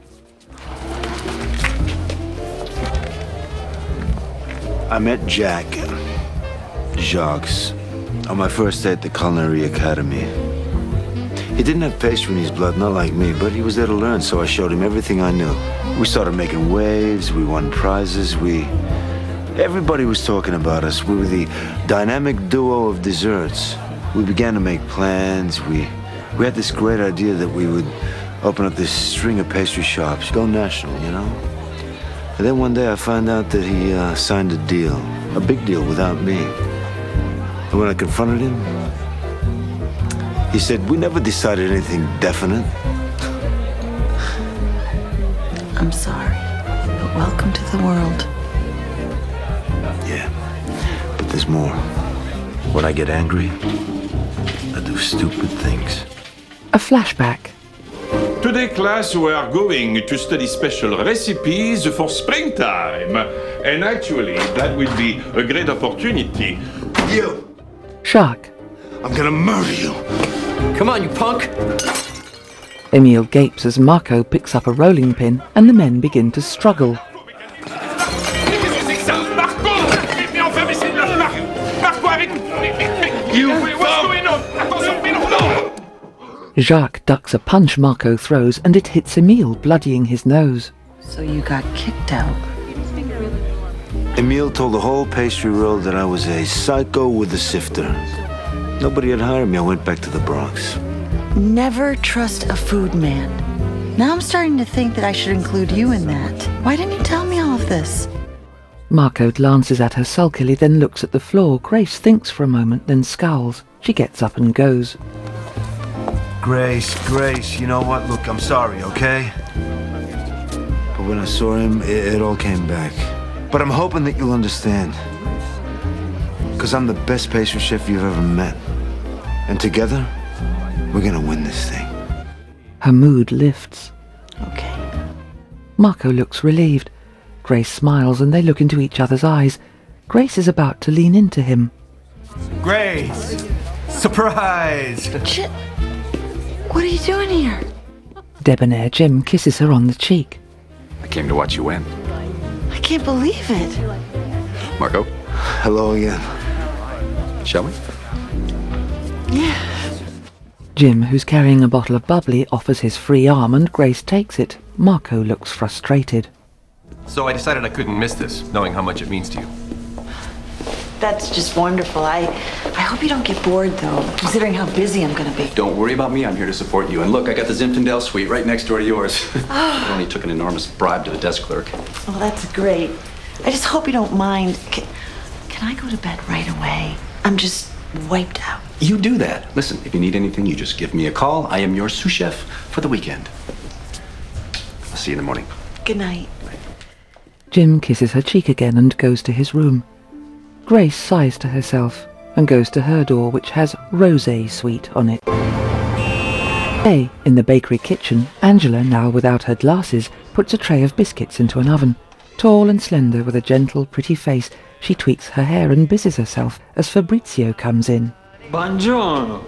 S4: I met Jack, Jacques, on my first day at the Culinary Academy. He didn't have pastry in his blood, not like me, but he was there to learn, so I showed him everything I knew. We started making waves, we won prizes, we... Everybody was talking about us. We were the dynamic duo of desserts. We began to make plans. We, we had this great idea that we would open up this string of pastry shops, go national, you know? And then one day I found out that he uh, signed a deal, a big deal without me. And when I confronted him, he said, we never decided anything definite.
S10: I'm sorry, but welcome to the world.
S4: Yeah, but there's more. When I get angry, I do stupid things.
S1: A flashback.
S15: Today, class, we are going to study special recipes for springtime. And actually, that will be a great opportunity.
S4: You!
S1: Jacques.
S4: I'm gonna murder you!
S13: Come on, you punk!
S1: Emile gapes as Marco picks up a rolling pin and the men begin to struggle. Jacques ducks a punch Marco throws and it hits Emile, bloodying his nose.
S10: So you got kicked out.
S4: Emile told the whole pastry world that I was a psycho with a sifter. Nobody had hired me. I went back to the Bronx.
S10: Never trust a food man. Now I'm starting to think that I should include you in that. Why didn't you tell me all of this?
S1: Marco glances at her sulkily, then looks at the floor. Grace thinks for a moment, then scowls. She gets up and goes.
S4: Grace, Grace, you know what? Look, I'm sorry, okay? But when I saw him, it, it all came back. But I'm hoping that you'll understand. Because I'm the best pastry chef you've ever met. And together, we're gonna win this thing.
S1: Her mood lifts.
S10: Okay.
S1: Marco looks relieved. Grace smiles and they look into each other's eyes. Grace is about to lean into him.
S16: Grace! Surprise!
S10: Shit! What are you doing here?
S1: Debonair Jim kisses her on the cheek.
S11: I came to watch you win.
S10: I can't believe it.
S11: Marco?
S4: Hello again.
S11: Shall we?
S10: Yeah.
S1: Jim, who's carrying a bottle of bubbly, offers his free arm and Grace takes it. Marco looks frustrated.
S16: So I decided I couldn't miss this, knowing how much it means to you.
S10: That's just wonderful. I I hope you don't get bored, though, considering how busy I'm going to be.
S11: Don't worry about me. I'm here to support you. And look, I got the Zinfandel suite right next door to yours. I only took an enormous bribe to the desk clerk.
S10: Well, that's great. I just hope you don't mind. Can, can I go to bed right away? I'm just wiped out.
S11: You do that. Listen, if you need anything, you just give me a call. I am your sous chef for the weekend. I'll see you in the morning.
S10: Good night.
S1: Jim kisses her cheek again and goes to his room. Grace sighs to herself and goes to her door, which has Rosé Suite on it. Hey, in the bakery kitchen, Angela, now without her glasses, puts a tray of biscuits into an oven. Tall and slender, with a gentle, pretty face, she tweaks her hair and busies herself as Fabrizio comes in.
S7: Buongiorno.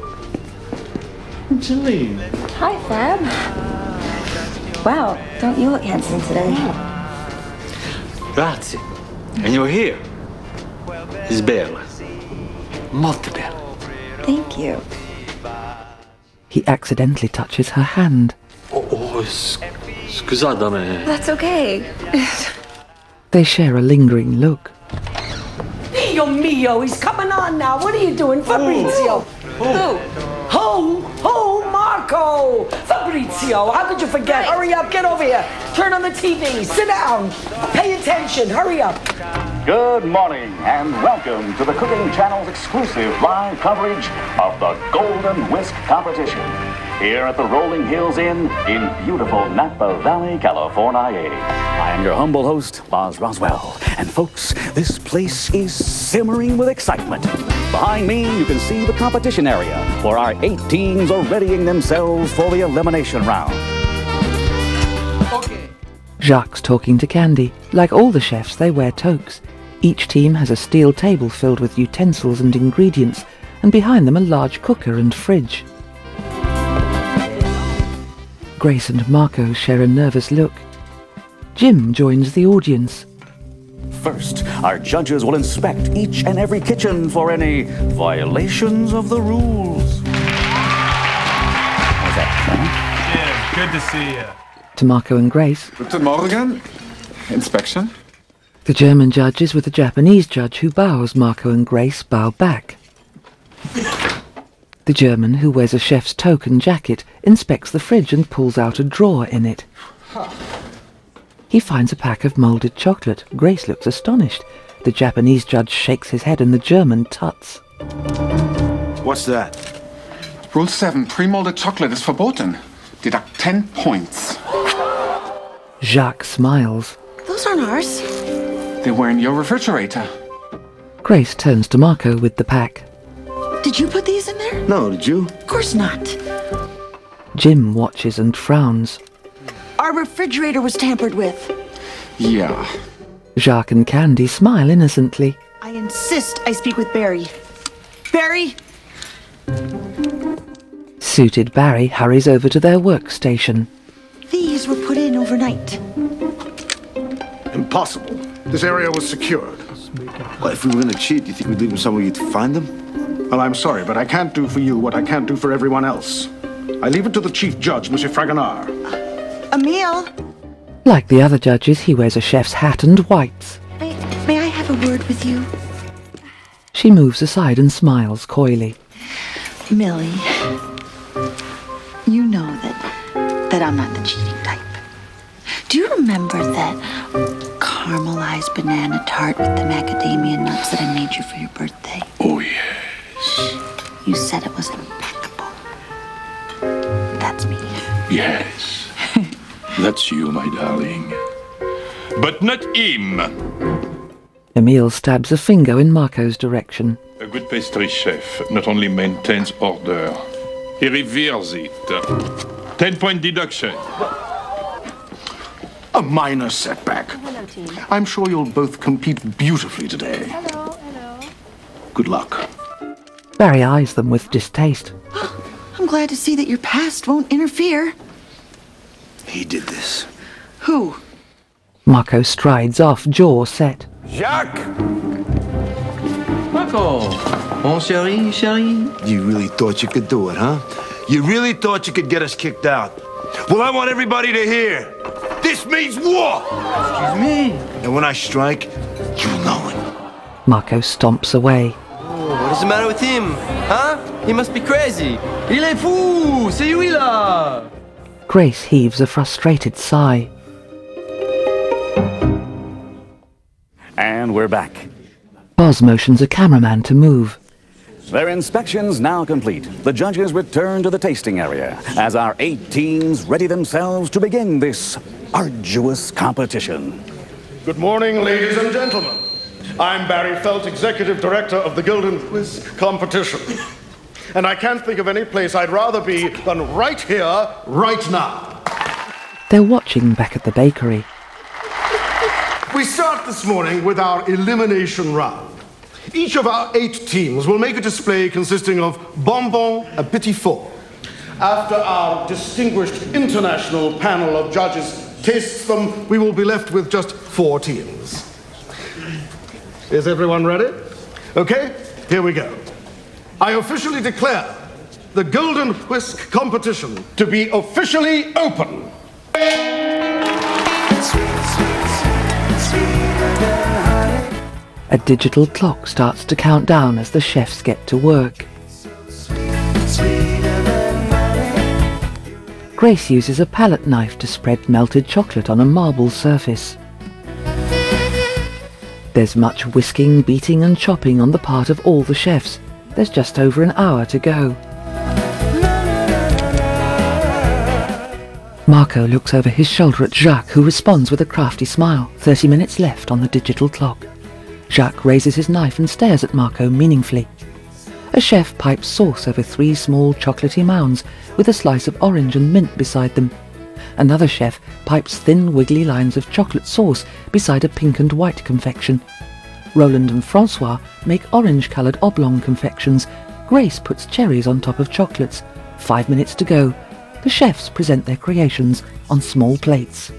S7: Angelina.
S14: Hi, Fab. Wow, don't you look handsome today?
S7: Grazie. And you're here. It's bella. Molto bella.
S14: Thank you.
S1: He accidentally touches her hand.
S7: Oh, oh s- scusatemi.
S14: That's okay.
S1: They share a lingering look.
S3: Dio mio, he's coming on now. What are you doing, Fabrizio? Who? Who? Who? Marco! Fabrizio, how could you forget? Hurry up, get over here. Turn on the T V, sit down. Pay attention, hurry up.
S12: Good morning and welcome to the Cooking Channel's exclusive live coverage of the Golden Whisk Competition here at the Rolling Hills Inn in beautiful Napa Valley, California. I am your humble host, Boz Roswell. And folks, this place is simmering with excitement. Behind me, you can see the competition area where our eight teams are readying themselves for the elimination round.
S1: Okay. Jacques talking to Candy. Like all the chefs, they wear toques. Each team has a steel table filled with utensils and ingredients, and behind them a large cooker and fridge. Grace and Marco share a nervous look. Jim joins the audience.
S12: First, our judges will inspect each and every kitchen for any violations of the rules. How's that,
S17: Jim, good to see you.
S1: To Marco and Grace.
S18: Guten Morgen. Inspection.
S1: The German judges with the Japanese judge who bows. Marco and Grace bow back. The German, who wears a chef's toque and jacket, inspects the fridge and pulls out a drawer in it. He finds a pack of moulded chocolate. Grace looks astonished. The Japanese judge shakes his head and the German tuts.
S4: What's that?
S18: Rule seven, pre-molded chocolate is verboten. Deduct ten points.
S1: Jacques smiles.
S10: Those aren't ours.
S18: They were in your refrigerator.
S1: Grace turns to Marco with the pack.
S10: Did you put these in there?
S4: No, did you?
S10: Of course not.
S1: Jim watches and frowns.
S10: Our refrigerator was tampered with.
S18: Yeah.
S1: Jacques and Candy smile innocently.
S10: I insist I speak with Barry. Barry!
S1: Suited Barry hurries over to their workstation.
S10: These were put in overnight.
S9: Impossible. This area was secured.
S4: Well, if we were going to cheat, do you think we'd leave them somewhere you'd find them?
S9: Well, I'm sorry, but I can't do for you what I can't do for everyone else. I leave it to the chief judge, Monsieur Fragonard.
S10: Emile!
S1: Like the other judges, he wears a chef's hat and whites.
S10: May, may I have a word with you?
S1: She moves aside and smiles coyly.
S10: Millie, you know that, that I'm not the cheating type. Do you remember that caramelized banana tart with the macadamia nuts that I made you for your birthday?
S15: Oh, yes.
S10: You said it was impeccable. That's me.
S15: Yes. That's you, my darling. But not him.
S1: Emile stabs a finger in Marco's direction.
S15: A good pastry chef not only maintains order, he reveres it. Ten-point deduction.
S9: A minor setback.
S6: Hello, team.
S9: I'm sure you'll both compete beautifully today.
S6: Hello, hello.
S9: Good luck.
S1: Barry eyes them with distaste.
S10: I'm glad to see that your past won't interfere.
S4: He did this.
S10: Who?
S1: Marco strides off, jaw set.
S16: Jacques! Marco! Mon chéri, chéri?
S4: You really thought you could do it, huh? You really thought you could get us kicked out? Well, I want everybody to hear. This means war!
S16: Excuse me?
S4: And when I strike, you'll know it.
S1: Marco stomps away.
S13: Oh, what is the matter with him? Huh? He must be crazy. Il est fou! C'est lui là!
S1: Grace heaves a frustrated sigh.
S12: And we're back.
S1: Boz motions a cameraman to move.
S12: Their inspections now complete. The judges return to the tasting area as our eight teams ready themselves to begin this arduous competition.
S9: Good morning, ladies and gentlemen. I'm Barry Felt, Executive Director of the Golden Whisk Competition. And I can't think of any place I'd rather be than right here, right now.
S1: They're watching back at the bakery.
S9: We start this morning with our elimination round. Each of our eight teams will make a display consisting of bonbons à petit four. After our distinguished international panel of judges tastes them, we will be left with just four teams. Is everyone ready? Okay, here we go. I officially declare the Golden Whisk Competition to be officially open.
S1: A digital clock starts to count down as the chefs get to work. Grace uses a palette knife to spread melted chocolate on a marble surface. There's much whisking, beating and chopping on the part of all the chefs. There's just over an hour to go. Marco looks over his shoulder at Jacques, who responds with a crafty smile. Thirty minutes left on the digital clock. Jacques raises his knife and stares at Marco meaningfully. A chef pipes sauce over three small chocolatey mounds with a slice of orange and mint beside them. Another chef pipes thin wiggly lines of chocolate sauce beside a pink and white confection. Roland and Francois make orange-coloured oblong confections. Grace puts cherries on top of chocolates. Five minutes to go. The chefs present their creations on small plates.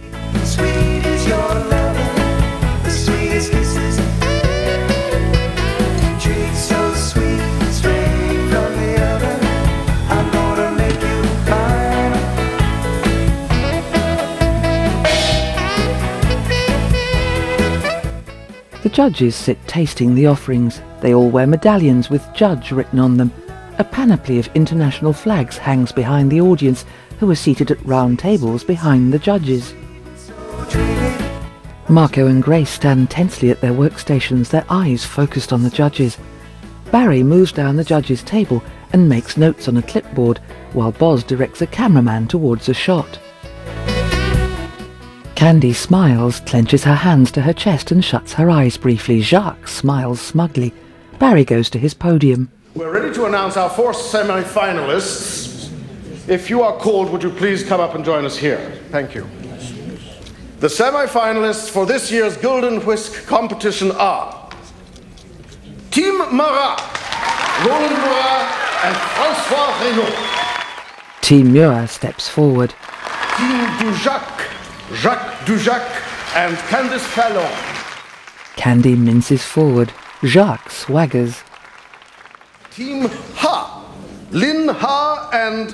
S1: The judges sit tasting the offerings. They all wear medallions with Judge written on them. A panoply of international flags hangs behind the audience, who are seated at round tables behind the judges. Marco and Grace stand tensely at their workstations, their eyes focused on the judges. Barry moves down the judges' table and makes notes on a clipboard, while Boz directs a cameraman towards a shot. Candy smiles, clenches her hands to her chest and shuts her eyes briefly. Jacques smiles smugly. Barry goes to his podium.
S9: We're ready to announce our four semi-finalists. If you are called, would you please come up and join us here? Thank you. The semi-finalists for this year's Golden Whisk competition are Team Marat, Roland Murat and François Reynaud.
S1: Team Murat steps forward.
S9: Team Dujac, Jacques Dujac and Candice Fallon.
S1: Candy minces forward. Jacques swaggers.
S9: Team Ha, Lynn Ha and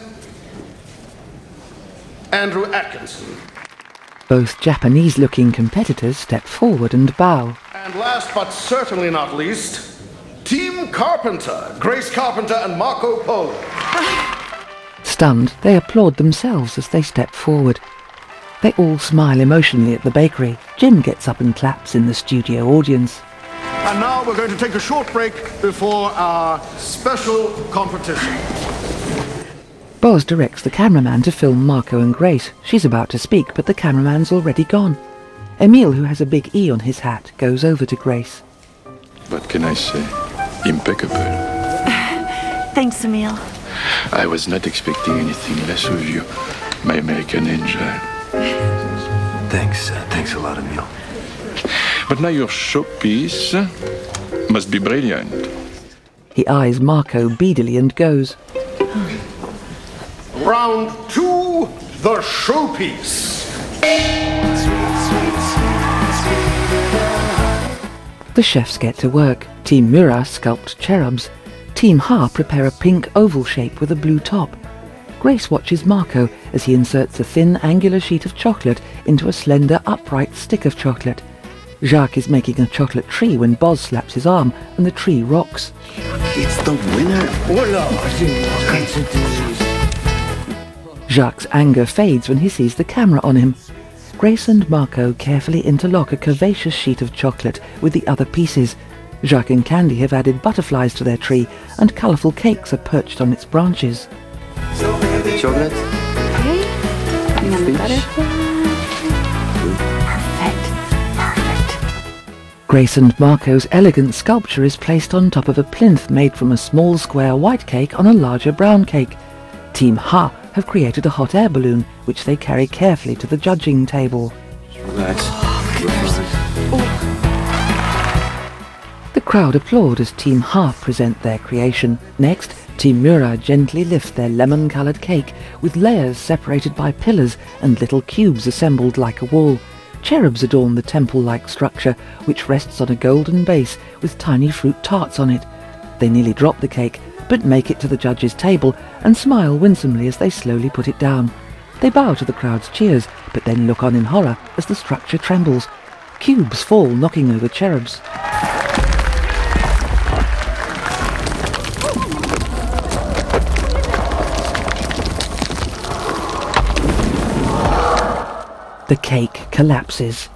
S9: Andrew Atkinson.
S1: Both Japanese-looking competitors step forward and bow.
S9: And last but certainly not least, Team Carpenter, Grace Carpenter and Marco Polo.
S1: Stunned, they applaud themselves as they step forward. They all smile emotionally at the bakery. Jim gets up and claps in the studio audience.
S9: And now we're going to take a short break before our special competition.
S1: Boz directs the cameraman to film Marco and Grace. She's about to speak, but the cameraman's already gone. Emile, who has a big E on his hat, goes over to Grace.
S17: What can I say? Impeccable.
S10: Thanks, Emile.
S17: I was not expecting anything less of you, my American angel.
S4: Thanks, uh, thanks a lot, Emile.
S17: But now your showpiece must be brilliant.
S1: He eyes Marco beadily and goes.
S9: Round two, the showpiece.
S1: The chefs get to work. Team Murat sculpt cherubs. Team Ha prepare a pink oval shape with a blue top. Grace watches Marco as he inserts a thin, angular sheet of chocolate into a slender, upright stick of chocolate. Jacques is making a chocolate tree when Boz slaps his arm and the tree rocks.
S4: It's the winner.
S1: Jacques' anger fades when he sees the camera on him. Grace and Marco carefully interlock a curvaceous sheet of chocolate with the other pieces. Jacques and Candy have added butterflies to their tree, and colourful cakes are perched on its branches.
S13: Chocolate?
S1: Grace and Marco's elegant sculpture is placed on top of a plinth made from a small square white cake on a larger brown cake. Team Ha have created a hot air balloon, which they carry carefully to the judging table.
S4: Relax.
S1: The crowd applaud as Team Ha present their creation. Next, Team Murat gently lift their lemon-coloured cake with layers separated by pillars and little cubes assembled like a wall. Cherubs adorn the temple-like structure, which rests on a golden base with tiny fruit tarts on it. They nearly drop the cake, but make it to the judges' table and smile winsomely as they slowly put it down. They bow to the crowd's cheers, but then look on in horror as the structure trembles. Cubes fall, knocking over cherubs. The cake collapses.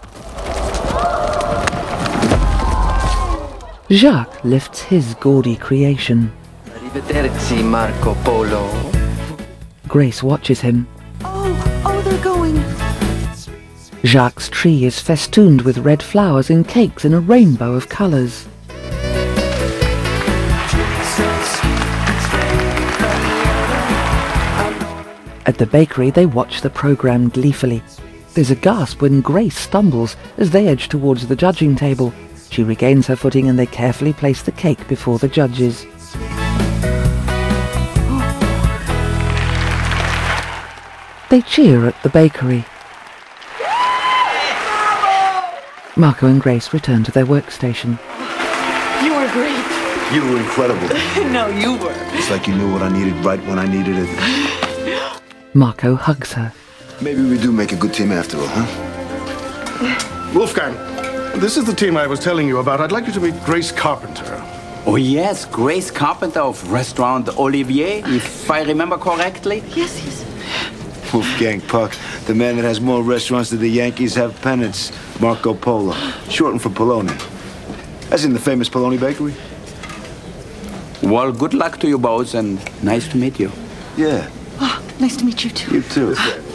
S1: Jacques lifts his gaudy creation.
S13: Arrivederci, Marco Polo.
S1: Grace watches him.
S10: Oh, oh, they're going.
S1: Jacques' tree is festooned with red flowers and cakes in a rainbow of colours. At the bakery, they watch the programme gleefully. There's a gasp when Grace stumbles as they edge towards the judging table. She regains her footing and they carefully place the cake before the judges. They cheer at the bakery. Marco and Grace return to their workstation.
S10: You were great.
S4: You were incredible.
S10: No, you were.
S4: It's like you knew what I needed right when I needed it.
S1: Marco hugs her.
S4: Maybe we do make a good team after all, huh?
S9: Wolfgang, this is the team I was telling you about. I'd like you to meet Grace Carpenter.
S8: Oh, yes, Grace Carpenter of Restaurant Olivier, if I remember correctly.
S10: Yes, yes.
S4: Wolfgang Puck, the man that has more restaurants than the Yankees have pennants. Marco Polo, shortened for Poloni. As in the famous Poloni Bakery.
S8: Well, good luck to you both, and nice to meet you.
S4: Yeah.
S10: Oh, nice to meet you, too.
S4: You too.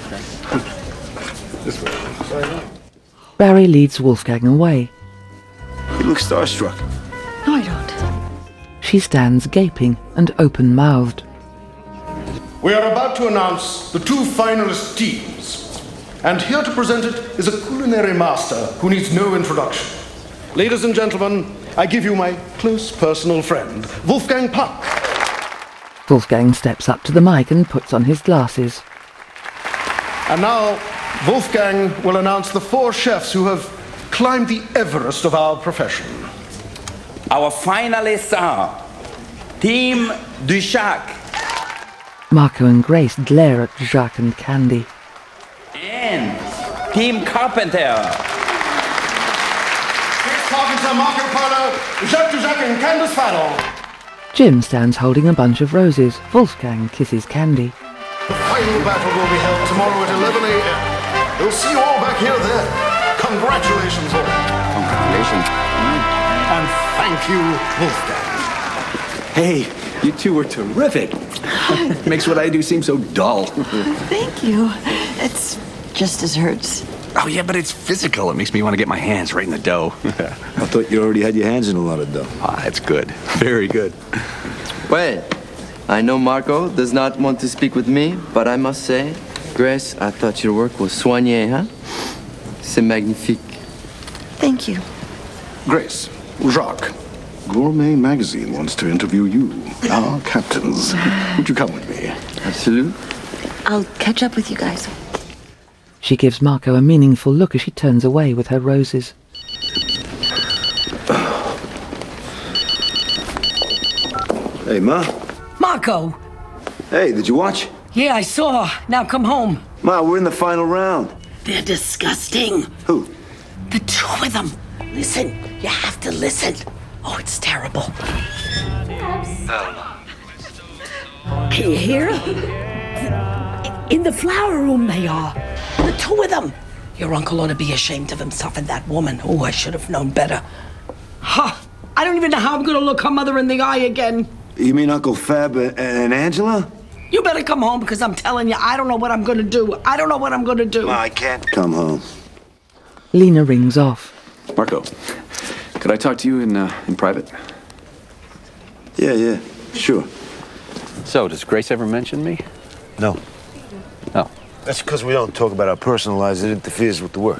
S9: This way.
S1: Barry leads Wolfgang away.
S4: You look starstruck.
S10: No, I don't.
S1: She stands gaping and open-mouthed.
S9: We are about to announce the two finalist teams. And here to present it is a culinary master who needs no introduction. Ladies and gentlemen, I give you my close personal friend, Wolfgang Puck.
S1: Wolfgang steps up to the mic and puts on his glasses.
S9: And now, Wolfgang will announce the four chefs who have climbed the Everest of our profession.
S8: Our finalists are Team Duchac.
S1: Marco and Grace glare at Jacques and Candy.
S8: And Team Carpenter.
S9: Grace Carpenter, Marco Polo, Jacques Duchac, and Candice Fallon.
S1: Jim stands holding a bunch of roses. Wolfgang kisses Candy.
S9: The final battle will be held tomorrow at eleven a m We'll see you all back here then. Congratulations all.
S8: Congratulations.
S9: And thank you, Wolfgang.
S11: Hey, you two were terrific. Makes what I do seem so dull.
S10: Thank you. It's just as hurts.
S11: Oh, yeah, but it's physical. It makes me want to get my hands right in the dough.
S4: I thought you already had your hands in a lot of dough.
S11: Ah, it's good. Very good.
S13: Well, I know Marco does not want to speak with me, but I must say, Grace, I thought your work was soigné, huh? C'est magnifique.
S10: Thank you.
S9: Grace, Jacques, Gourmet Magazine wants to interview you, our captains. Would you come with me?
S13: Absolutely.
S14: I'll catch up with you guys.
S1: She gives Marco a meaningful look as she turns away with her roses.
S4: Hey, Ma.
S3: Marco!
S4: Hey, did you watch?
S3: Yeah, I saw. Now come home.
S4: Ma, we're in the final round.
S3: They're disgusting.
S4: Who?
S3: The two of them. Listen, you have to listen. Oh, it's terrible. Can you hear? In the flower room they are. The two of them. Your uncle ought to be ashamed of himself and that woman. Oh, I should have known better. Huh. I don't even know how I'm going to look her mother in the eye again.
S4: You mean Uncle Fab and Angela?
S3: You better come home because I'm telling you, I don't know what I'm going to do. I don't know what I'm going to do.
S4: Ma, I can't come home.
S1: Lena rings off.
S11: Marco, could I talk to you in, uh, in private?
S4: Yeah, yeah, sure.
S11: So, does Grace ever mention me?
S4: No.
S11: Oh.
S4: That's because we don't talk about our personal lives. It interferes with the work.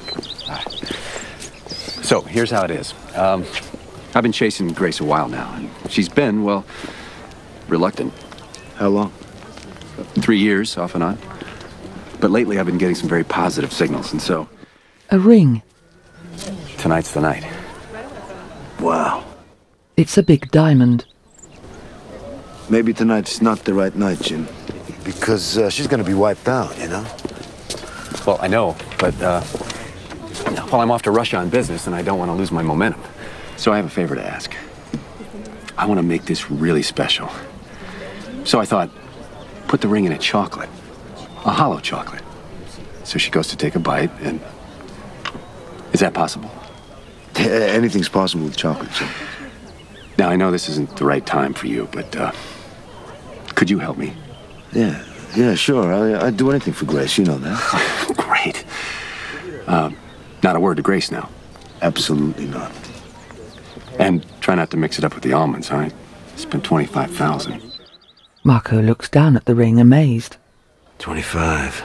S11: So, here's how it is. Um, I've been chasing Grace a while now, and she's been, well, reluctant.
S4: How long?
S11: Three years, off and on. But lately I've been getting some very positive signals, and so...
S1: A ring.
S11: Tonight's the night.
S4: Wow.
S1: It's a big diamond.
S4: Maybe tonight's not the right night, Jim. Because uh, she's going to be wiped out, you know?
S11: Well, I know, but, uh... well, I'm off to Russia on business, and I don't want to lose my momentum. So I have a favor to ask. I want to make this really special. So I thought, put the ring in a chocolate. A hollow chocolate. So she goes to take a bite, and... Is that possible?
S4: Anything's possible with chocolate, Jim.
S11: Now, I know this isn't the right time for you, but, uh... could you help me?
S4: Yeah, yeah, sure. I, I'd do anything for Grace, you know that.
S11: Great. Uh, not a word to Grace now.
S4: Absolutely not.
S11: And try not to mix it up with the almonds, all right? Spent twenty-five thousand.
S1: Marco looks down at the ring, amazed.
S4: Twenty-five.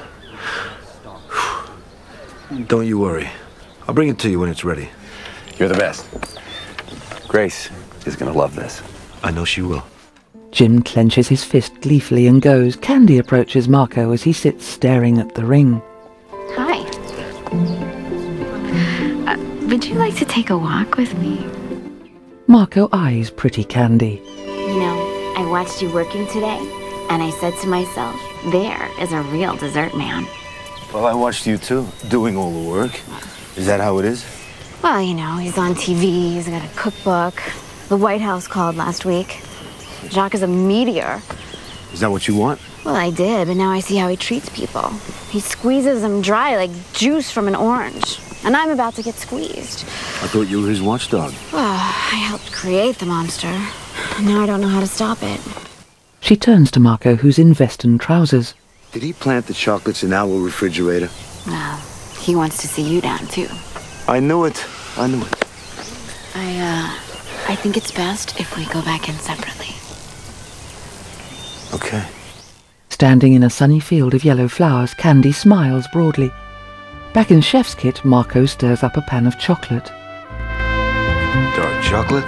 S4: Don't you worry. I'll bring it to you when it's ready.
S11: You're the best. Grace is gonna love this.
S4: I know she will.
S1: Jim clenches his fist gleefully and goes. Candy approaches Marco as he sits staring at the ring.
S19: Hi. Uh, would you like to take a walk with me?
S1: Marco eyes pretty Candy.
S19: You know, I watched you working today, and I said to myself, there is a real dessert man.
S4: Well, I watched you too, doing all the work. Is that how it is?
S19: Well, you know, he's on T V, he's got a cookbook. The White House called last week. Jacques is a meteor.
S4: Is that what you want?
S19: Well, I did, but now I see how he treats people. He squeezes them dry like juice from an orange. And I'm about to get squeezed.
S4: I thought you were his watchdog.
S19: Well, I helped create the monster. And now I don't know how to stop it.
S1: She turns to Marco, who's in vest and trousers.
S4: Did he plant the chocolates in our refrigerator?
S19: Well, he wants to see you down, too.
S4: I knew it. I knew it.
S19: I, uh, I think it's best if we go back in separately.
S4: Okay.
S1: Standing in a sunny field of yellow flowers, Candy smiles broadly. Back in Chef's kit, Marco stirs up a pan of chocolate.
S4: Dark chocolate?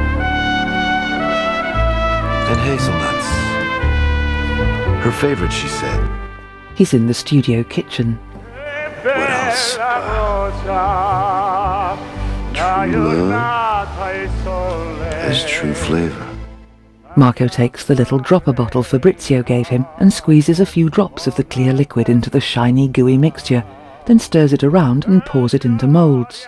S4: And hazelnuts. Her favorite, she said.
S1: He's in the studio kitchen.
S4: What else? Uh, true love has true flavor.
S1: Marco takes the little dropper bottle Fabrizio gave him and squeezes a few drops of the clear liquid into the shiny, gooey mixture, then stirs it around and pours it into molds.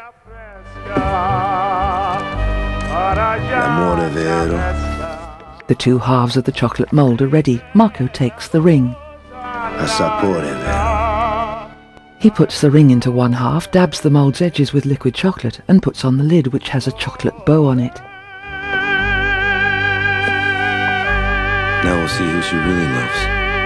S4: L'amore vero.
S1: The two halves of the chocolate mold are ready. Marco takes the ring.
S4: A sapore vero.
S1: He puts the ring into one half, dabs the mold's edges with liquid chocolate, and puts on the lid, which has a chocolate bow on it.
S4: Now we'll see who she really loves.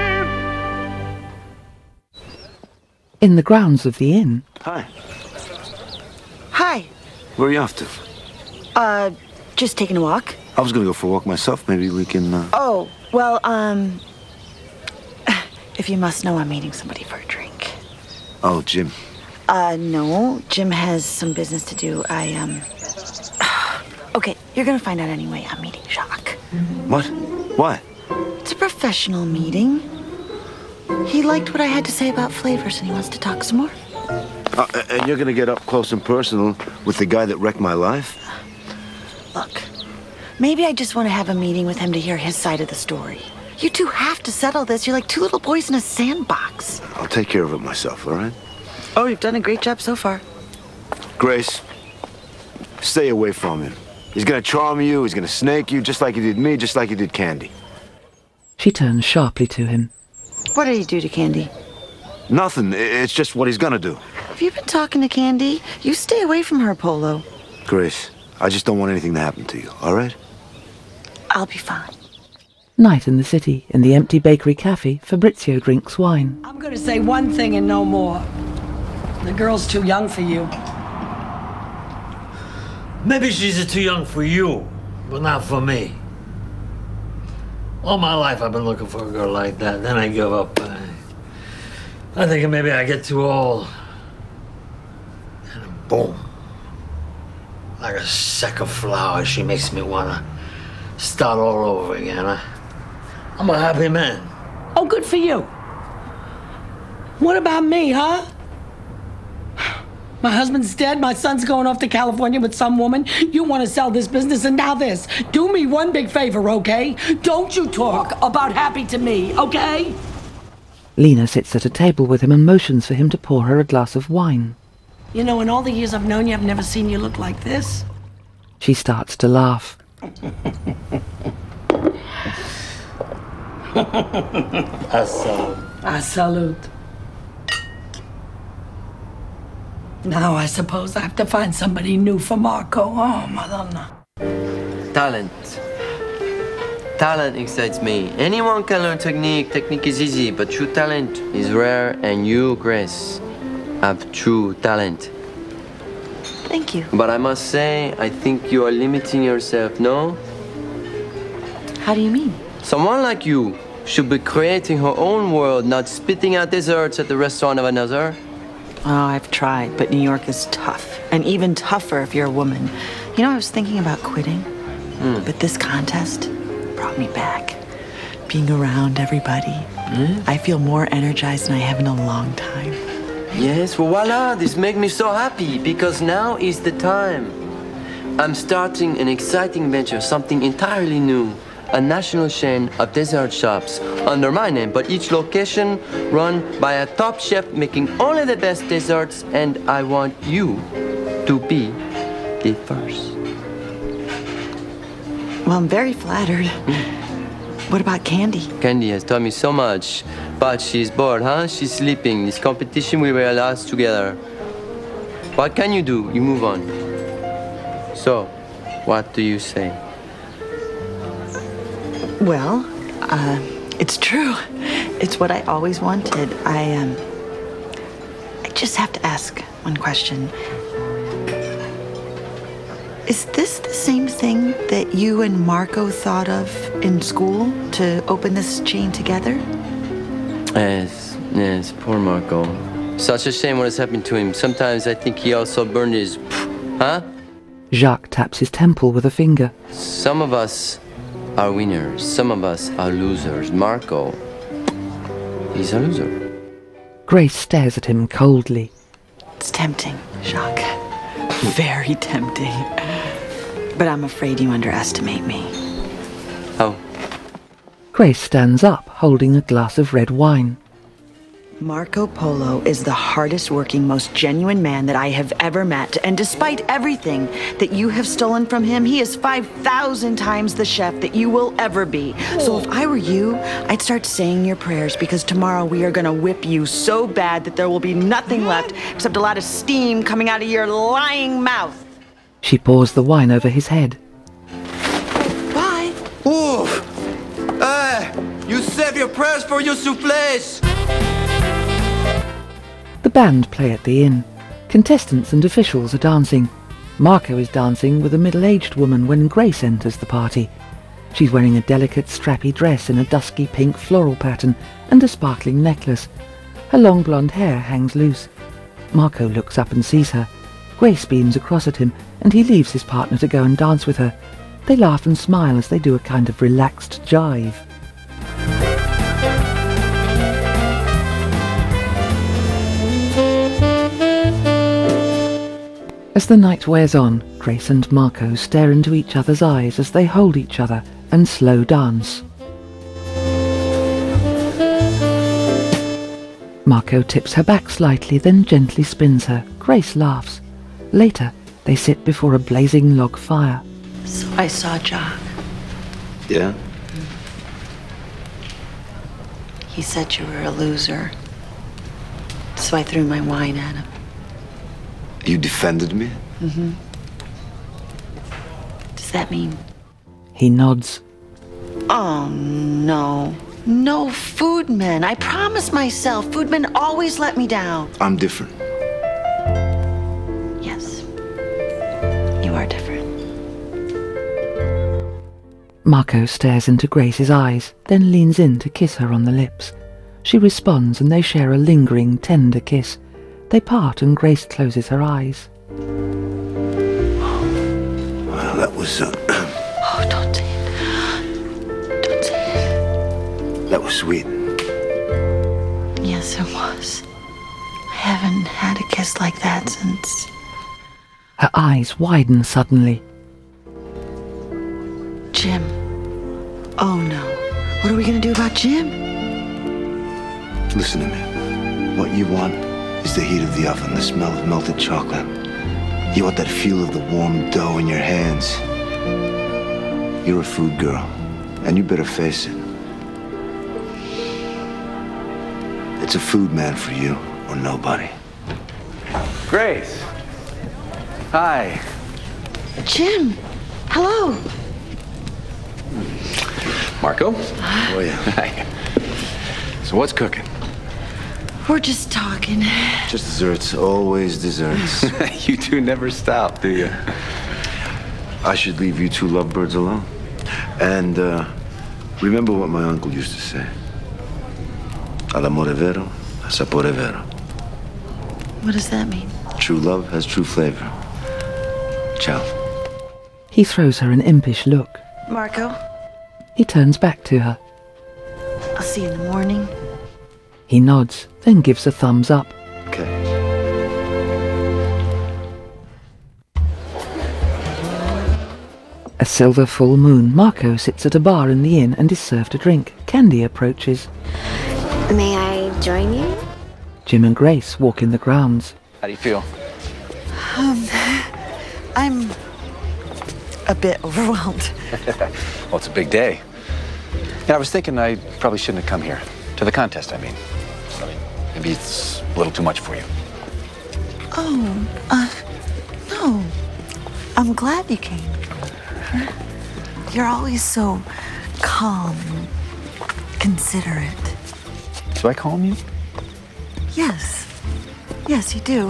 S1: In the grounds of the inn.
S4: Hi.
S10: Hi.
S4: Where are you off to?
S10: Uh, just taking a walk.
S4: I was gonna go for a walk myself. Maybe we can, uh...
S10: Oh, well, um... if you must know, I'm meeting somebody for a drink.
S4: Oh, Jim.
S10: Uh, no. Jim has some business to do. I, um... Okay, you're gonna find out anyway. I'm meeting Jacques.
S4: What? Why?
S10: It's a professional meeting. He liked what I had to say about flavors, and he wants to talk some more.
S4: Uh, and you're gonna get up close and personal with the guy that wrecked my life?
S10: Look, maybe I just want to have a meeting with him to hear his side of the story. You two have to settle this. You're like two little boys in a sandbox.
S4: I'll take care of it myself, all right?
S10: Oh, you've done a great job so far.
S4: Grace, stay away from him. He's gonna charm you, he's gonna snake you, just like he did me, just like he did Candy.
S1: She turns sharply to him.
S10: What did he do to Candy?
S4: Nothing. It's just what he's gonna do.
S10: Have you been talking to Candy? You stay away from her, Polo.
S4: Grace, I just don't want anything to happen to you, all right?
S10: I'll be fine.
S1: Night in the city. In the empty bakery cafe, Fabrizio drinks wine.
S3: I'm gonna say one thing and no more. The girl's too young for you.
S7: Maybe she's too young for you, but not for me. All my life I've been looking for a girl like that, then I give up. I, I think maybe I get too old. And boom. Like a sack of flowers, she makes me wanna start all over again. I, I'm a happy man.
S3: Oh, good for you. What about me, huh? My husband's dead, my son's going off to California with some woman. You want to sell this business, and now this. Do me one big favor, okay? Don't you talk about happy to me, okay?
S1: Lena sits at a table with him and motions for him to pour her a glass of wine.
S3: You know, in all the years I've known you, I've never seen you look like this.
S1: She starts to laugh.
S7: A salute.
S3: A salute. Now I suppose I have to find somebody new for Marco. Oh, Madonna.
S13: Talent. Talent excites me. Anyone can learn technique. Technique is easy, but true talent is rare, and you, Grace, have true talent.
S10: Thank you.
S13: But I must say, I think you are limiting yourself, no?
S10: How do you mean?
S13: Someone like you should be creating her own world, not spitting out desserts at the restaurant of another.
S10: Oh, I've tried, but New York is tough. And even tougher if you're a woman. You know, I was thinking about quitting.
S13: Mm.
S10: But this contest brought me back. Being around everybody.
S13: Mm.
S10: I feel more energized than I have in a long time.
S13: Yes, well, voila, this makes me so happy, because now is the time. I'm starting an exciting venture, something entirely new. A national chain of dessert shops under my name, but each location run by a top chef making only the best desserts, and I want you to be the first.
S10: Well, I'm very flattered. What about Candy?
S13: Candy has taught me so much, but she's bored, huh? She's sleeping. This competition will be us together. What can you do? You move on. So, what do you say?
S10: Well, uh, it's true. It's what I always wanted. I, um, I just have to ask one question. Is this the same thing that you and Marco thought of in school to open this chain together?
S13: Yes, yes, poor Marco. Such a shame what has happened to him. Sometimes I think he also burned his... Huh?
S1: Jacques taps his temple with a finger.
S13: Some of us are winners. Some of us are losers. Marco, he's a loser.
S1: Grace stares at him coldly.
S10: It's tempting, Jacques. Very tempting. But I'm afraid you underestimate me.
S13: Oh.
S1: Grace stands up, holding a glass of red wine.
S10: Marco Polo is the hardest working, most genuine man that I have ever met. And despite everything that you have stolen from him, he is five thousand times the chef that you will ever be. So if I were you, I'd start saying your prayers, because tomorrow we are going to whip you so bad that there will be nothing left except a lot of steam coming out of your lying mouth.
S1: She pours the wine over his head.
S10: Bye.
S13: Ooh! Hey! You save your prayers for your soufflés!
S1: The band play at the inn. Contestants and officials are dancing. Marco is dancing with a middle-aged woman when Grace enters the party. She's wearing a delicate, strappy dress in a dusky pink floral pattern and a sparkling necklace. Her long blonde hair hangs loose. Marco looks up and sees her. Grace beams across at him, and he leaves his partner to go and dance with her. They laugh and smile as they do a kind of relaxed jive. As the night wears on, Grace and Marco stare into each other's eyes as they hold each other and slow dance. Marco tips her back slightly, then gently spins her. Grace laughs. Later, they sit before a blazing log fire.
S10: So I saw Jacques.
S4: Yeah?
S10: He said you were a loser. So I threw my wine at him.
S4: You defended me?
S10: Mm-hmm. Does that mean?
S1: He nods.
S10: Oh, no. No food men. I promised myself. Food men always let me down.
S4: I'm different.
S10: Yes. You are different.
S1: Marco stares into Grace's eyes, then leans in to kiss her on the lips. She responds and they share a lingering, tender kiss. They part and Grace closes her eyes.
S4: Well, that was... Uh,
S10: oh, don't say it. Don't say it.
S4: That was sweet.
S10: Yes, it was. I haven't had a kiss like that since...
S1: Her eyes widen suddenly.
S10: Jim. Oh, no. What are we going to do about Jim?
S4: Listen to me. What you want is the heat of the oven, the smell of melted chocolate. You want that feel of the warm dough in your hands. You're a food girl, and you better face it. It's a food man for you, or nobody.
S11: Grace. Hi.
S10: Jim, hello.
S11: Marco.
S4: Oh, yeah.
S11: Hi. So what's cooking?
S10: We're just talking.
S4: Just desserts, always desserts.
S11: You two never stop, do you?
S4: I should leave you two lovebirds alone. And uh, remember what my uncle used to say. All'amore vero, a sapore vero.
S10: What does that mean?
S4: True love has true flavor. Ciao.
S1: He throws her an impish look.
S10: Marco,
S1: He turns back to her.
S10: I'll see you in the morning.
S1: He nods, then gives a thumbs up.
S4: Okay.
S1: A silver full moon, Marco sits at a bar in the inn and is served a drink. Candy approaches.
S19: May I join you?
S1: Jim and Grace walk in the grounds.
S11: How do you feel?
S10: Um, I'm a bit overwhelmed.
S11: Well, it's a big day. Yeah, I was thinking I probably shouldn't have come here. To the contest, I mean. I mean, maybe it's a little too much for you.
S10: Oh, uh, no. I'm glad you came. You're always so calm and considerate.
S11: Do I calm you?
S10: Yes. Yes, you do.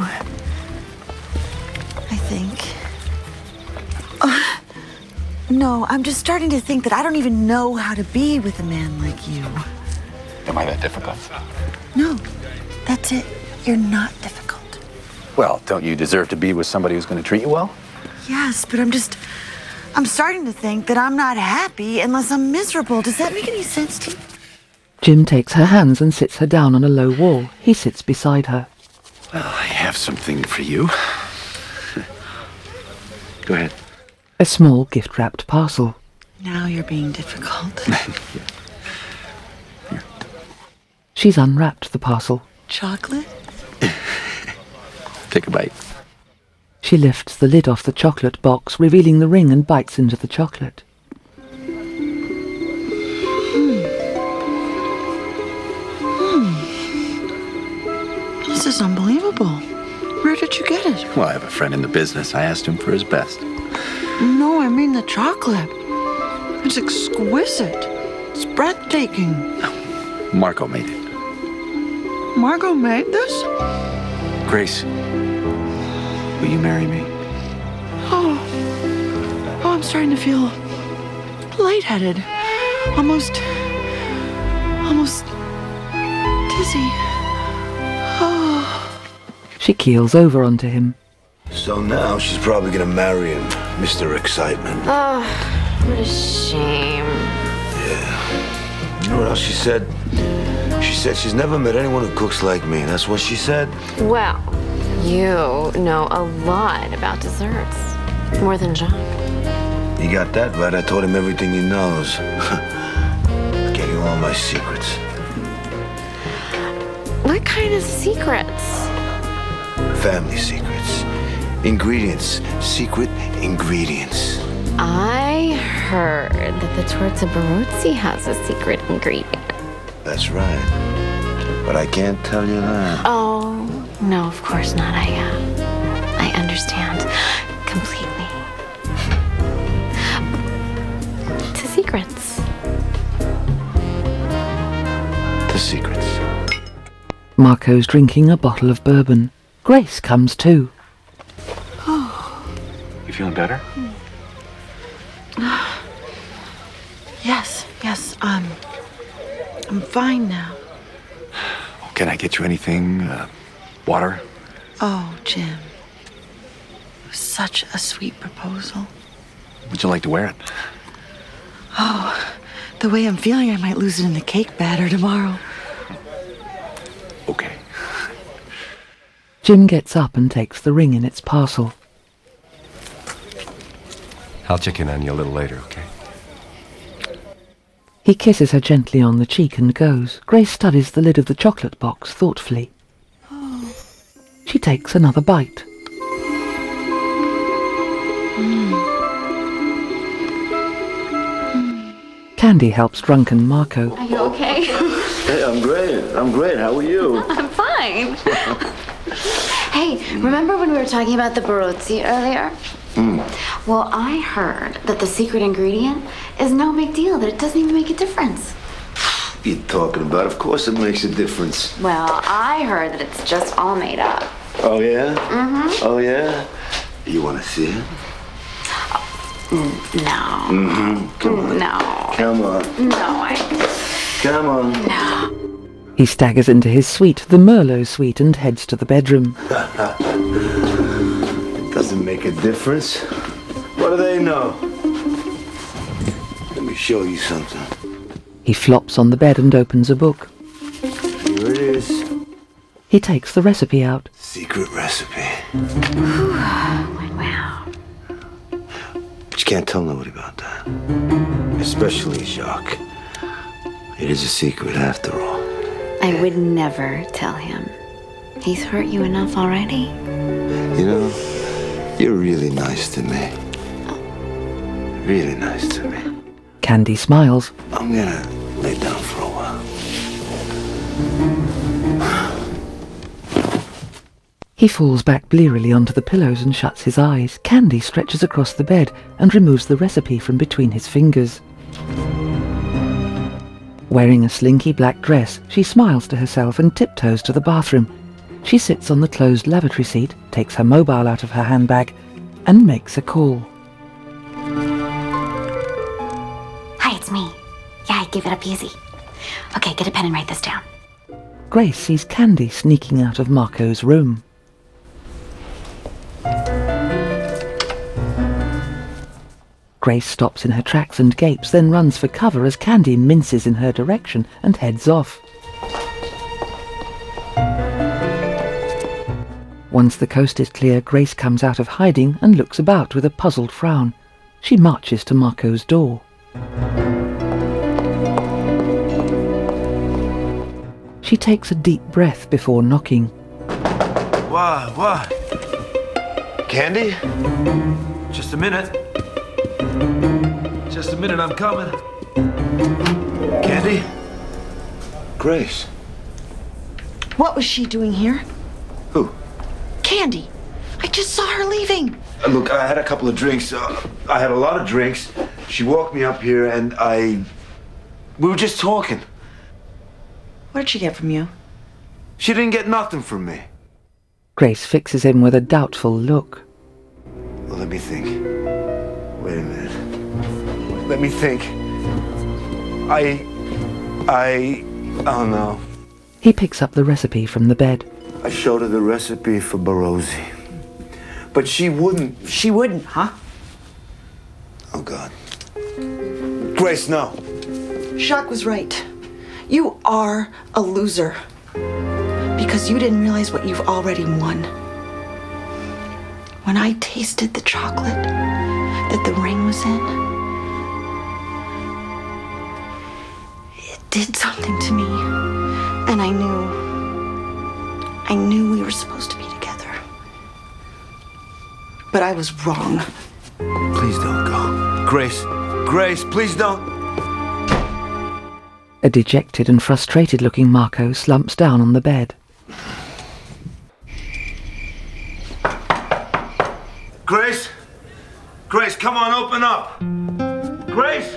S10: I think. Uh, no, I'm just starting to think that I don't even know how to be with a man like you.
S11: Am I that difficult?
S10: No, that's it. You're not difficult.
S11: Well, don't you deserve to be with somebody who's going to treat you well?
S10: Yes, but I'm just... I'm starting to think that I'm not happy unless I'm miserable. Does that make any sense to you?
S1: Jim takes her hands and sits her down on a low wall. He sits beside her.
S11: Well, I have something for you. Go ahead.
S1: A small gift-wrapped parcel.
S10: Now you're being difficult.
S1: She's unwrapped the parcel.
S10: Chocolate?
S11: Take a bite.
S1: She lifts the lid off the chocolate box, revealing the ring, and bites into the chocolate.
S10: This is unbelievable. Where did you get it?
S11: Well, I have a friend in the business. I asked him for his best.
S10: No, I mean the chocolate. It's exquisite. It's breathtaking.
S11: Marco made it.
S10: Margot made this?
S11: Grace, will you marry me?
S10: Oh. Oh, I'm starting to feel lightheaded. Almost. Almost dizzy. Oh.
S1: She keels over onto him.
S4: So now she's probably gonna marry him, Mister Excitement.
S19: Oh, what a shame.
S4: Yeah. You know what else she said? She said she's never met anyone who cooks like me. That's what she said.
S19: Well, you know a lot about desserts. More than Jacques.
S4: He got that right. I taught him everything he knows. Getting all my secrets.
S19: What kind of secrets?
S4: Family secrets. Ingredients. Secret ingredients.
S19: I heard that the torta Barozzi has a secret ingredient.
S4: That's right. But I can't tell you that.
S19: Oh, no, of course not. I, uh, I understand completely. To secrets.
S4: The secrets.
S1: Marco's drinking a bottle of bourbon. Grace comes too.
S10: Oh.
S11: You feeling better?
S10: Yes, yes, um, I'm fine now.
S11: Can I get you anything? Uh, water?
S10: Oh, Jim. Such a sweet proposal.
S11: Would you like to wear it?
S10: Oh, the way I'm feeling, I might lose it in the cake batter tomorrow.
S11: Okay.
S1: Jim gets up and takes the ring in its parcel.
S16: I'll check in on you a little later, okay?
S1: He kisses her gently on the cheek and goes. Grace studies the lid of the chocolate box thoughtfully.
S10: Oh.
S1: She takes another bite.
S10: Mm.
S1: Candy helps drunken Marco.
S6: Are you okay?
S4: Hey, I'm great. I'm great. How are you?
S6: I'm fine.
S19: Hey, remember when we were talking about the Barozzi earlier?
S4: Mm.
S19: Well, I heard that the secret ingredient is no big deal, that it doesn't even make a difference.
S4: What are you talking about? Of course it makes a difference.
S19: Well, I heard that it's just all made up.
S4: Oh, yeah?
S19: Mm-hmm.
S4: Oh, yeah? You want to see it?
S19: No.
S4: Mm-hmm. Come on.
S19: No.
S4: Come on.
S19: No, I...
S4: Come on.
S19: No.
S1: He staggers into his suite, the Merlot suite, and heads to the bedroom.
S4: It doesn't make a difference. What do they know? Let me show you something.
S1: He flops on the bed and opens a book.
S4: Here it is.
S1: He takes the recipe out.
S4: Secret recipe.
S19: Wow.
S4: But you can't tell nobody about that. Especially Jacques. It is a secret after all.
S19: I would never tell him. He's hurt you enough already.
S4: You know, you're really nice to me. Really nice to me.
S1: Candy smiles.
S4: I'm gonna lay down for a while.
S1: He falls back blearily onto the pillows and shuts his eyes. Candy stretches across the bed and removes the recipe from between his fingers. Wearing a slinky black dress, she smiles to herself and tiptoes to the bathroom. She sits on the closed lavatory seat, takes her mobile out of her handbag, and makes a call.
S19: Hi, it's me. Yeah, I give it up easy. Okay, get a pen and write this down.
S1: Grace sees Candy sneaking out of Marco's room. Grace stops in her tracks and gapes, then runs for cover as Candy minces in her direction and heads off. Once the coast is clear, Grace comes out of hiding and looks about with a puzzled frown. She marches to Marco's door. She takes a deep breath before knocking.
S4: What? What? Candy? Just a minute. Just a minute, I'm coming. Candy? Grace.
S10: What was she doing here?
S4: Who?
S10: Candy. I just saw her leaving.
S4: Uh, look, I had a couple of drinks. Uh, I had a lot of drinks. She walked me up here and I... We were just talking.
S10: What did she get from you?
S4: She didn't get nothing from me.
S1: Grace fixes him with a doubtful look.
S4: Well, let me think. Wait a minute. Let me think. I... I... Oh, no.
S1: He picks up the recipe from the bed.
S4: I showed her the recipe for Barozzi. But she wouldn't...
S10: She wouldn't, huh?
S4: Oh, God. Grace, no.
S10: Jacques was right. You are a loser. Because you didn't realize what you've already won. When I tasted the chocolate that the ring was in, it did something to me. And I knew, I knew we were supposed to be together. But I was wrong.
S4: Please don't go. Grace, Grace, please don't.
S1: A dejected and frustrated-looking Marco slumps down on the bed.
S4: Grace? Grace, come on, open up. Grace?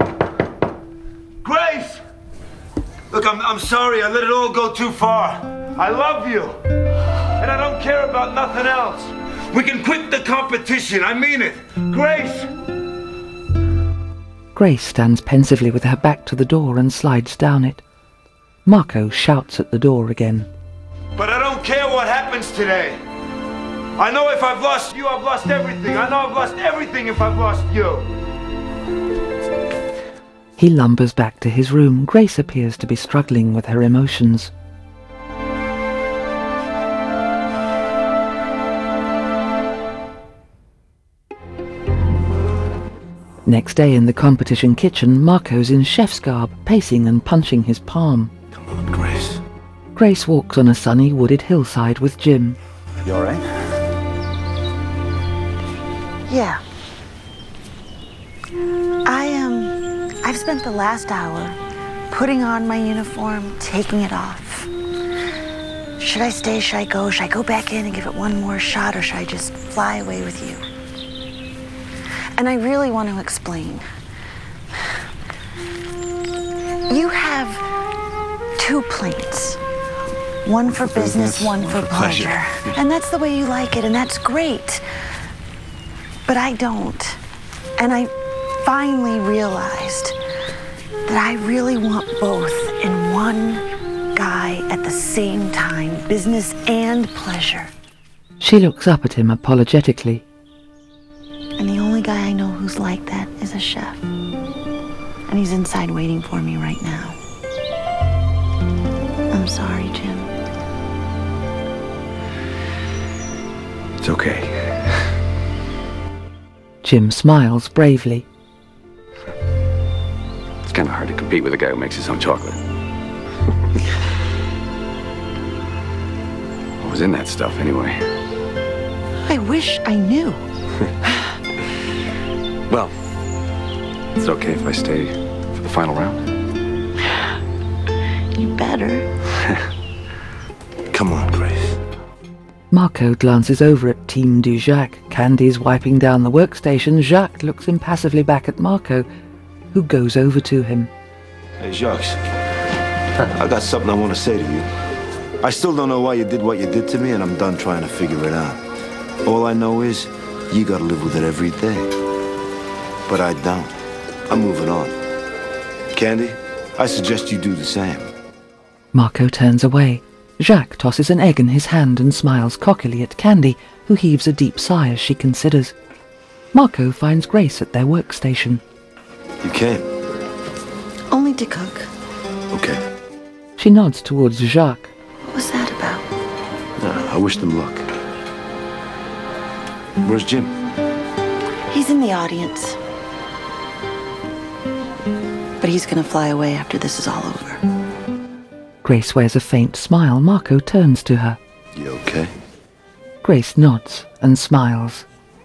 S4: Grace! Look, I'm, I'm sorry. I let it all go too far. I love you. And I don't care about nothing else. We can quit the competition. I mean it. Grace!
S1: Grace stands pensively with her back to the door and slides down it. Marco shouts at the door again.
S4: But I don't care what happens today. I know if I've lost you, I've lost everything. I know I've lost everything if I've lost you.
S1: He lumbers back to his room. Grace appears to be struggling with her emotions. Next day in the competition kitchen, Marco's in chef's garb, pacing and punching his palm.
S4: Come on, Grace.
S1: Grace walks on a sunny wooded hillside with Jim.
S12: You all right?
S10: Yeah. I, um, I've spent the last hour putting on my uniform, taking it off. Should I stay? Should I go? Should I go back in and give it one more shot, or should I just fly away with you? And I really want to explain. You have two planes. One for business, one for pleasure. And that's the way you like it, and that's great. But I don't. And I finally realized that I really want both in one guy at the same time, business and pleasure.
S1: She looks up at him apologetically.
S10: And the only guy I know who's like that is a chef. And he's inside waiting for me right now. I'm sorry, Jim.
S11: It's okay.
S1: Jim smiles bravely.
S11: It's kind of hard to compete with a guy who makes his own chocolate. What was in that stuff, anyway?
S10: I wish I knew.
S11: Well, it's okay if I stay for the final round?
S10: You better.
S4: Come on, Grace.
S1: Marco glances over at Team du Jacques. Candy's wiping down the workstation. Jacques looks impassively back at Marco, who goes over to him.
S4: Hey, Jacques. I got something I want to say to you. I still don't know why you did what you did to me, and I'm done trying to figure it out. All I know is you gotta live with it every day. But I don't. I'm moving on. Candy, I suggest you do the same.
S1: Marco turns away. Jacques tosses an egg in his hand and smiles cockily at Candy, who heaves a deep sigh as she considers. Marco finds Grace at their workstation.
S4: You came?
S10: Only to cook.
S4: Okay.
S1: She nods towards Jacques.
S10: What was that about?
S4: Uh, I wish them luck. Where's Jim?
S10: He's in the audience. But he's gonna fly away after this is all over.
S1: Grace wears a faint smile. Marco turns to her.
S4: You okay?
S1: Grace nods and smiles.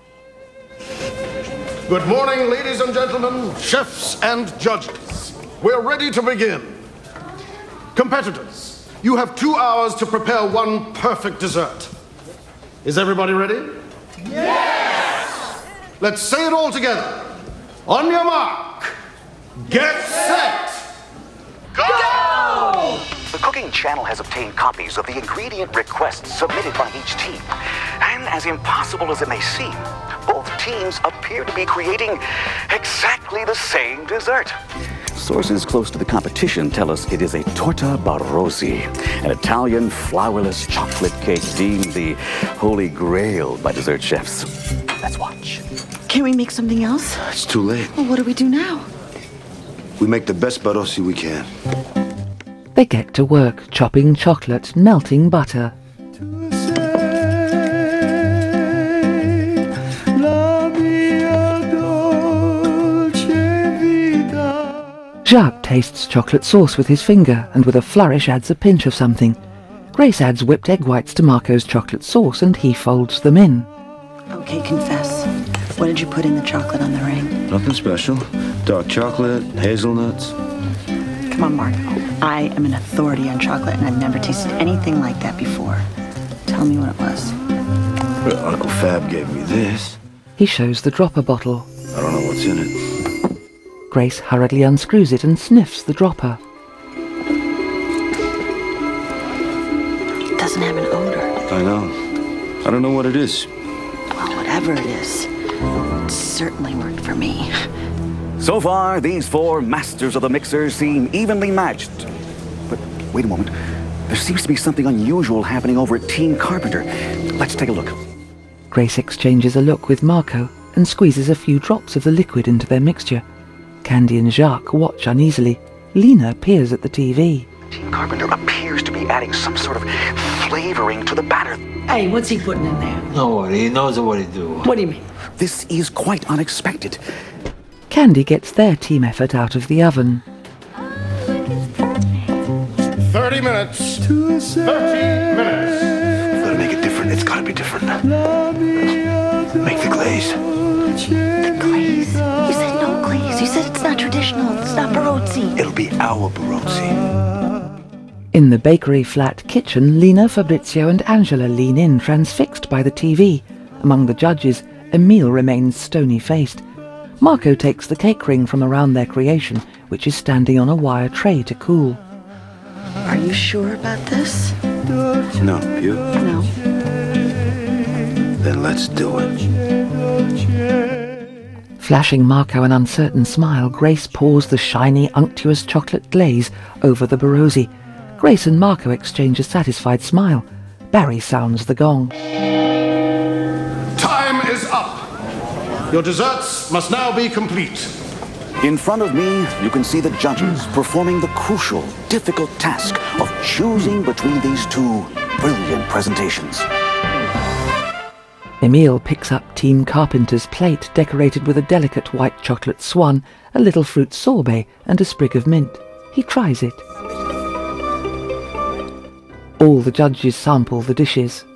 S9: Good morning, ladies and gentlemen, chefs and judges. We're ready to begin. Competitors, you have two hours to prepare one perfect dessert. Is everybody ready? Yes! Let's say it all together. On your mark, get set, go!
S12: The Cooking Channel has obtained copies of the ingredient requests submitted by each team. And as impossible as it may seem, both teams appear to be creating exactly the same dessert.
S20: Sources close to the competition tell us it is a torta barozzi, an Italian flourless chocolate cake deemed the holy grail by dessert chefs. Let's watch.
S10: Can we make something else?
S4: It's too late.
S10: Well, what do we do now?
S4: We make the best barozzi we can.
S1: They get to work, chopping chocolate, melting butter. Jacques tastes chocolate sauce with his finger and with a flourish adds a pinch of something. Grace adds whipped egg whites to Marco's chocolate sauce and he folds them in.
S10: Okay, confess. What did you put in the chocolate on the ring?
S4: Nothing special. Dark chocolate, hazelnuts.
S10: Come on, Marco. I am an authority on chocolate and I've never tasted anything like that before. Tell me what it was.
S4: Well, Uncle Fab gave me this.
S1: He shows the dropper bottle.
S4: I don't know what's in it.
S1: Grace hurriedly unscrews it and sniffs the dropper.
S10: It doesn't have an odor.
S4: I know. I don't know what it is.
S10: Well, whatever it is, it certainly worked for me.
S20: So far, these four masters of the mixer seem evenly matched. But wait a moment. There seems to be something unusual happening over at Team Carpenter. Let's take a look.
S1: Grace exchanges a look with Marco and squeezes a few drops of the liquid into their mixture. Candy and Jacques watch uneasily. Lena peers at the T V.
S12: Team Carpenter appears to be adding some sort of flavoring to the batter.
S3: Hey, what's he putting in there?
S7: No worry, he knows what he do.
S3: What do you mean?
S20: This is quite unexpected.
S1: Candy gets their team effort out of the oven.
S9: Thirty minutes. Thirty minutes.
S4: Gotta make it different. It's gotta be different. Make the glaze.
S10: The glaze? You said no glaze. You said it's not traditional. It's not barozzi.
S4: It'll be our barozzi.
S1: In the bakery flat kitchen, Lena, Fabrizio and Angela lean in, transfixed by the T V. Among the judges, Emile remains stony-faced. Marco takes the cake ring from around their creation, which is standing on a wire tray to cool.
S10: Are you sure about this?
S4: No, you?
S10: No.
S4: Then let's do it.
S1: Flashing Marco an uncertain smile, Grace pours the shiny, unctuous chocolate glaze over the Barozzi. Grace and Marco exchange a satisfied smile. Barry sounds the gong.
S9: Time is up. Your desserts must now be complete.
S20: In front of me, you can see the judges performing the crucial, difficult task of choosing between these two brilliant presentations.
S1: Emile picks up Team Carpenter's plate decorated with a delicate white chocolate swan, a little fruit sorbet and a sprig of mint. He tries it. All the judges sample the dishes.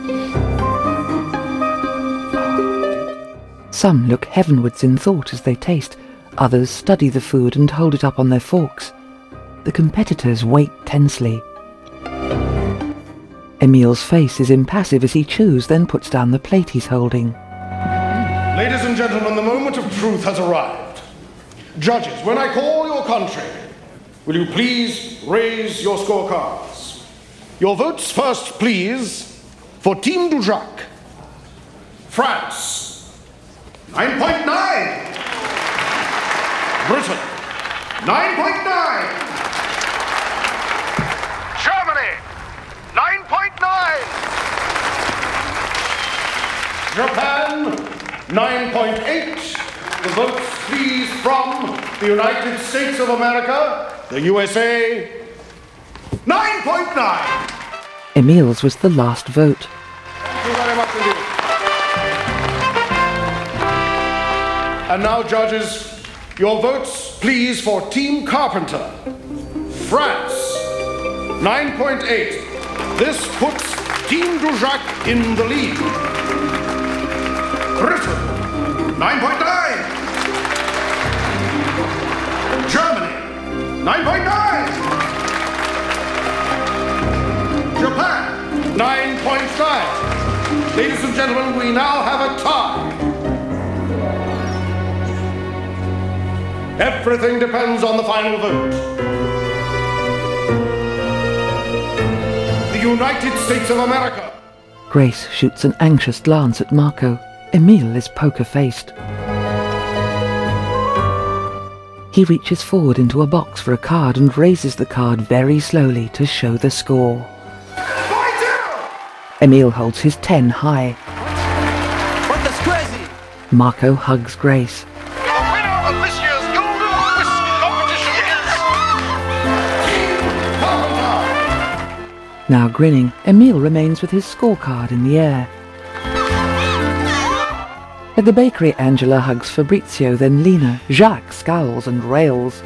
S1: Some look heavenwards in thought as they taste. Others study the food and hold it up on their forks. The competitors wait tensely. Emile's face is impassive as he chews, then puts down the plate he's holding.
S9: Ladies and gentlemen, the moment of truth has arrived. Judges, when I call your country, will you please raise your scorecards? Your votes first, please, for Team Dujac. France, nine point nine. Britain, nine point nine. Germany, nine point nine. Japan, nine point eight. The votes, please, from the United States of America, the U S A, nine point nine.
S1: Emile's was the last vote.
S9: Thank you very much indeed. And now, judges, your votes, please, for Team Carpenter. France, nine point eight. This puts Team Dujac in the lead. Britain, nine point nine. Germany, nine point nine. Japan, nine point nine. Ladies and gentlemen, we now have a tie. Everything depends on the final vote. The United States of America.
S1: Grace shoots an anxious glance at Marco. Emile is poker-faced. He reaches forward into a box for a card and raises the card very slowly to show the score. Emile holds his ten high.
S13: What the crazy?
S1: Marco hugs Grace. Now grinning, Emile remains with his scorecard in the air. At the bakery, Angela hugs Fabrizio, then Lena. Jacques scowls and rails.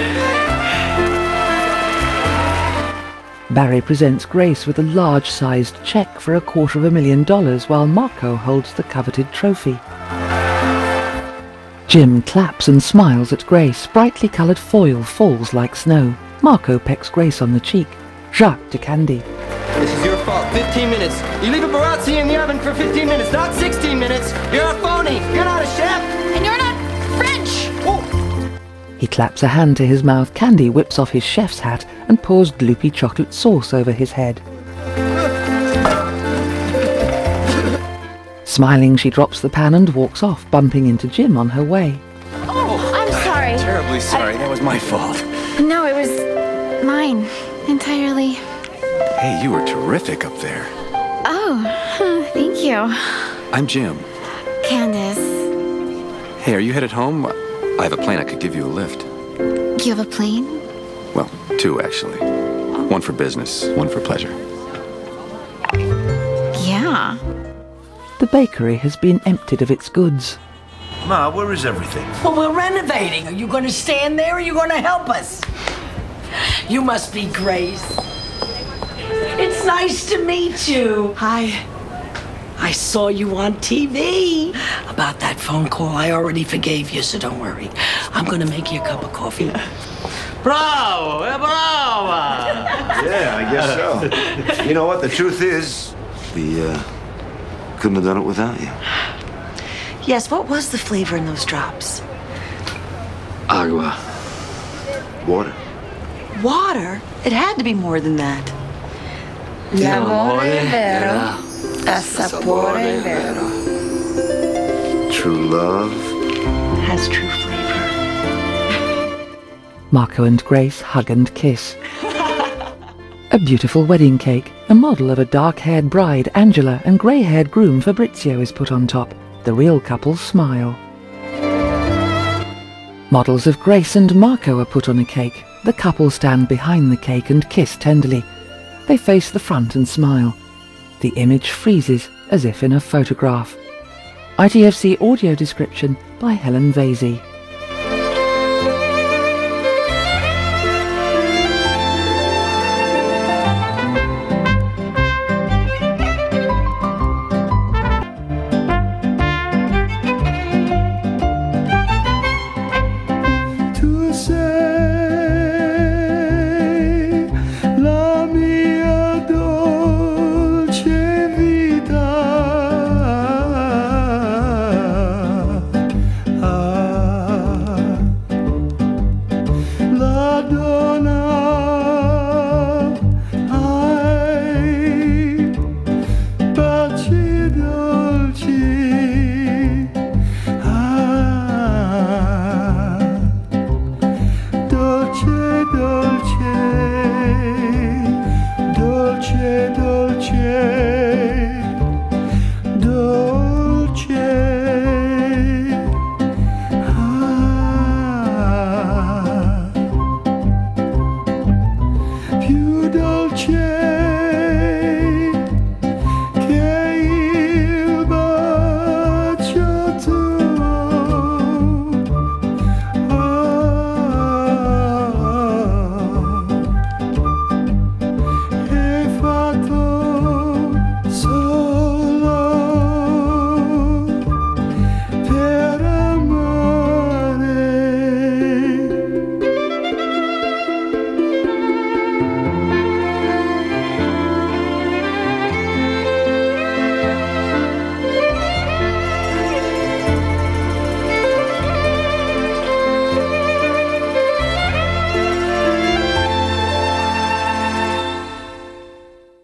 S1: Barry presents Grace with a large-sized check for a quarter of a million dollars while Marco holds the coveted trophy. Jim claps and smiles at Grace. Brightly coloured foil falls like snow. Marco pecks Grace on the cheek. Jacques to Candy.
S13: This is your fault. fifteen minutes. You leave a Barozzi in the oven for fifteen minutes, not sixteen minutes. You're a phony. You're not a chef.
S6: And you're not French.
S13: Oh.
S1: He claps a hand to his mouth. Candy whips off his chef's hat and pours gloopy chocolate sauce over his head. Smiling, she drops the pan and walks off, bumping into Jim on her way.
S6: Oh, I'm sorry.
S11: I'm terribly sorry.
S6: I...
S11: That was my fault.
S6: No, it was mine. Entirely.
S11: Hey, you were terrific up there.
S6: Oh, huh, thank you.
S11: I'm Jim.
S6: Candace.
S11: Hey, are you headed home? I have a plane I could give you a lift.
S6: You have a plane?
S11: Well, two, actually. One for business, one for pleasure.
S6: Yeah.
S1: The bakery has been emptied of its goods.
S4: Ma, where is everything?
S3: Well, we're renovating. Are you going to stand there or are you going to help us? You must be Grace. It's nice to meet you. Hi. I saw you on T V. About that phone call, I already forgave you, so don't worry. I'm going to make you a cup of coffee.
S7: Bravo! Eh, brava!
S4: Yeah, I guess so. You know what? The truth is, we uh, couldn't have done it without you.
S10: Yes, what was the flavor in those drops?
S7: Agua.
S4: Water.
S10: Water? It had to be more than that.
S14: L'amore è vero, a sapore vero.
S4: True love
S10: has true flavor.
S1: Marco and Grace hug and kiss. A beautiful wedding cake, a model of a dark-haired bride, Angela, and grey-haired groom, Fabrizio, is put on top. The real couple smile. Models of Grace and Marco are put on a cake. The couple stand behind the cake and kiss tenderly. They face the front and smile. The image freezes as if in a photograph. I T F C audio description by Helen Vasey.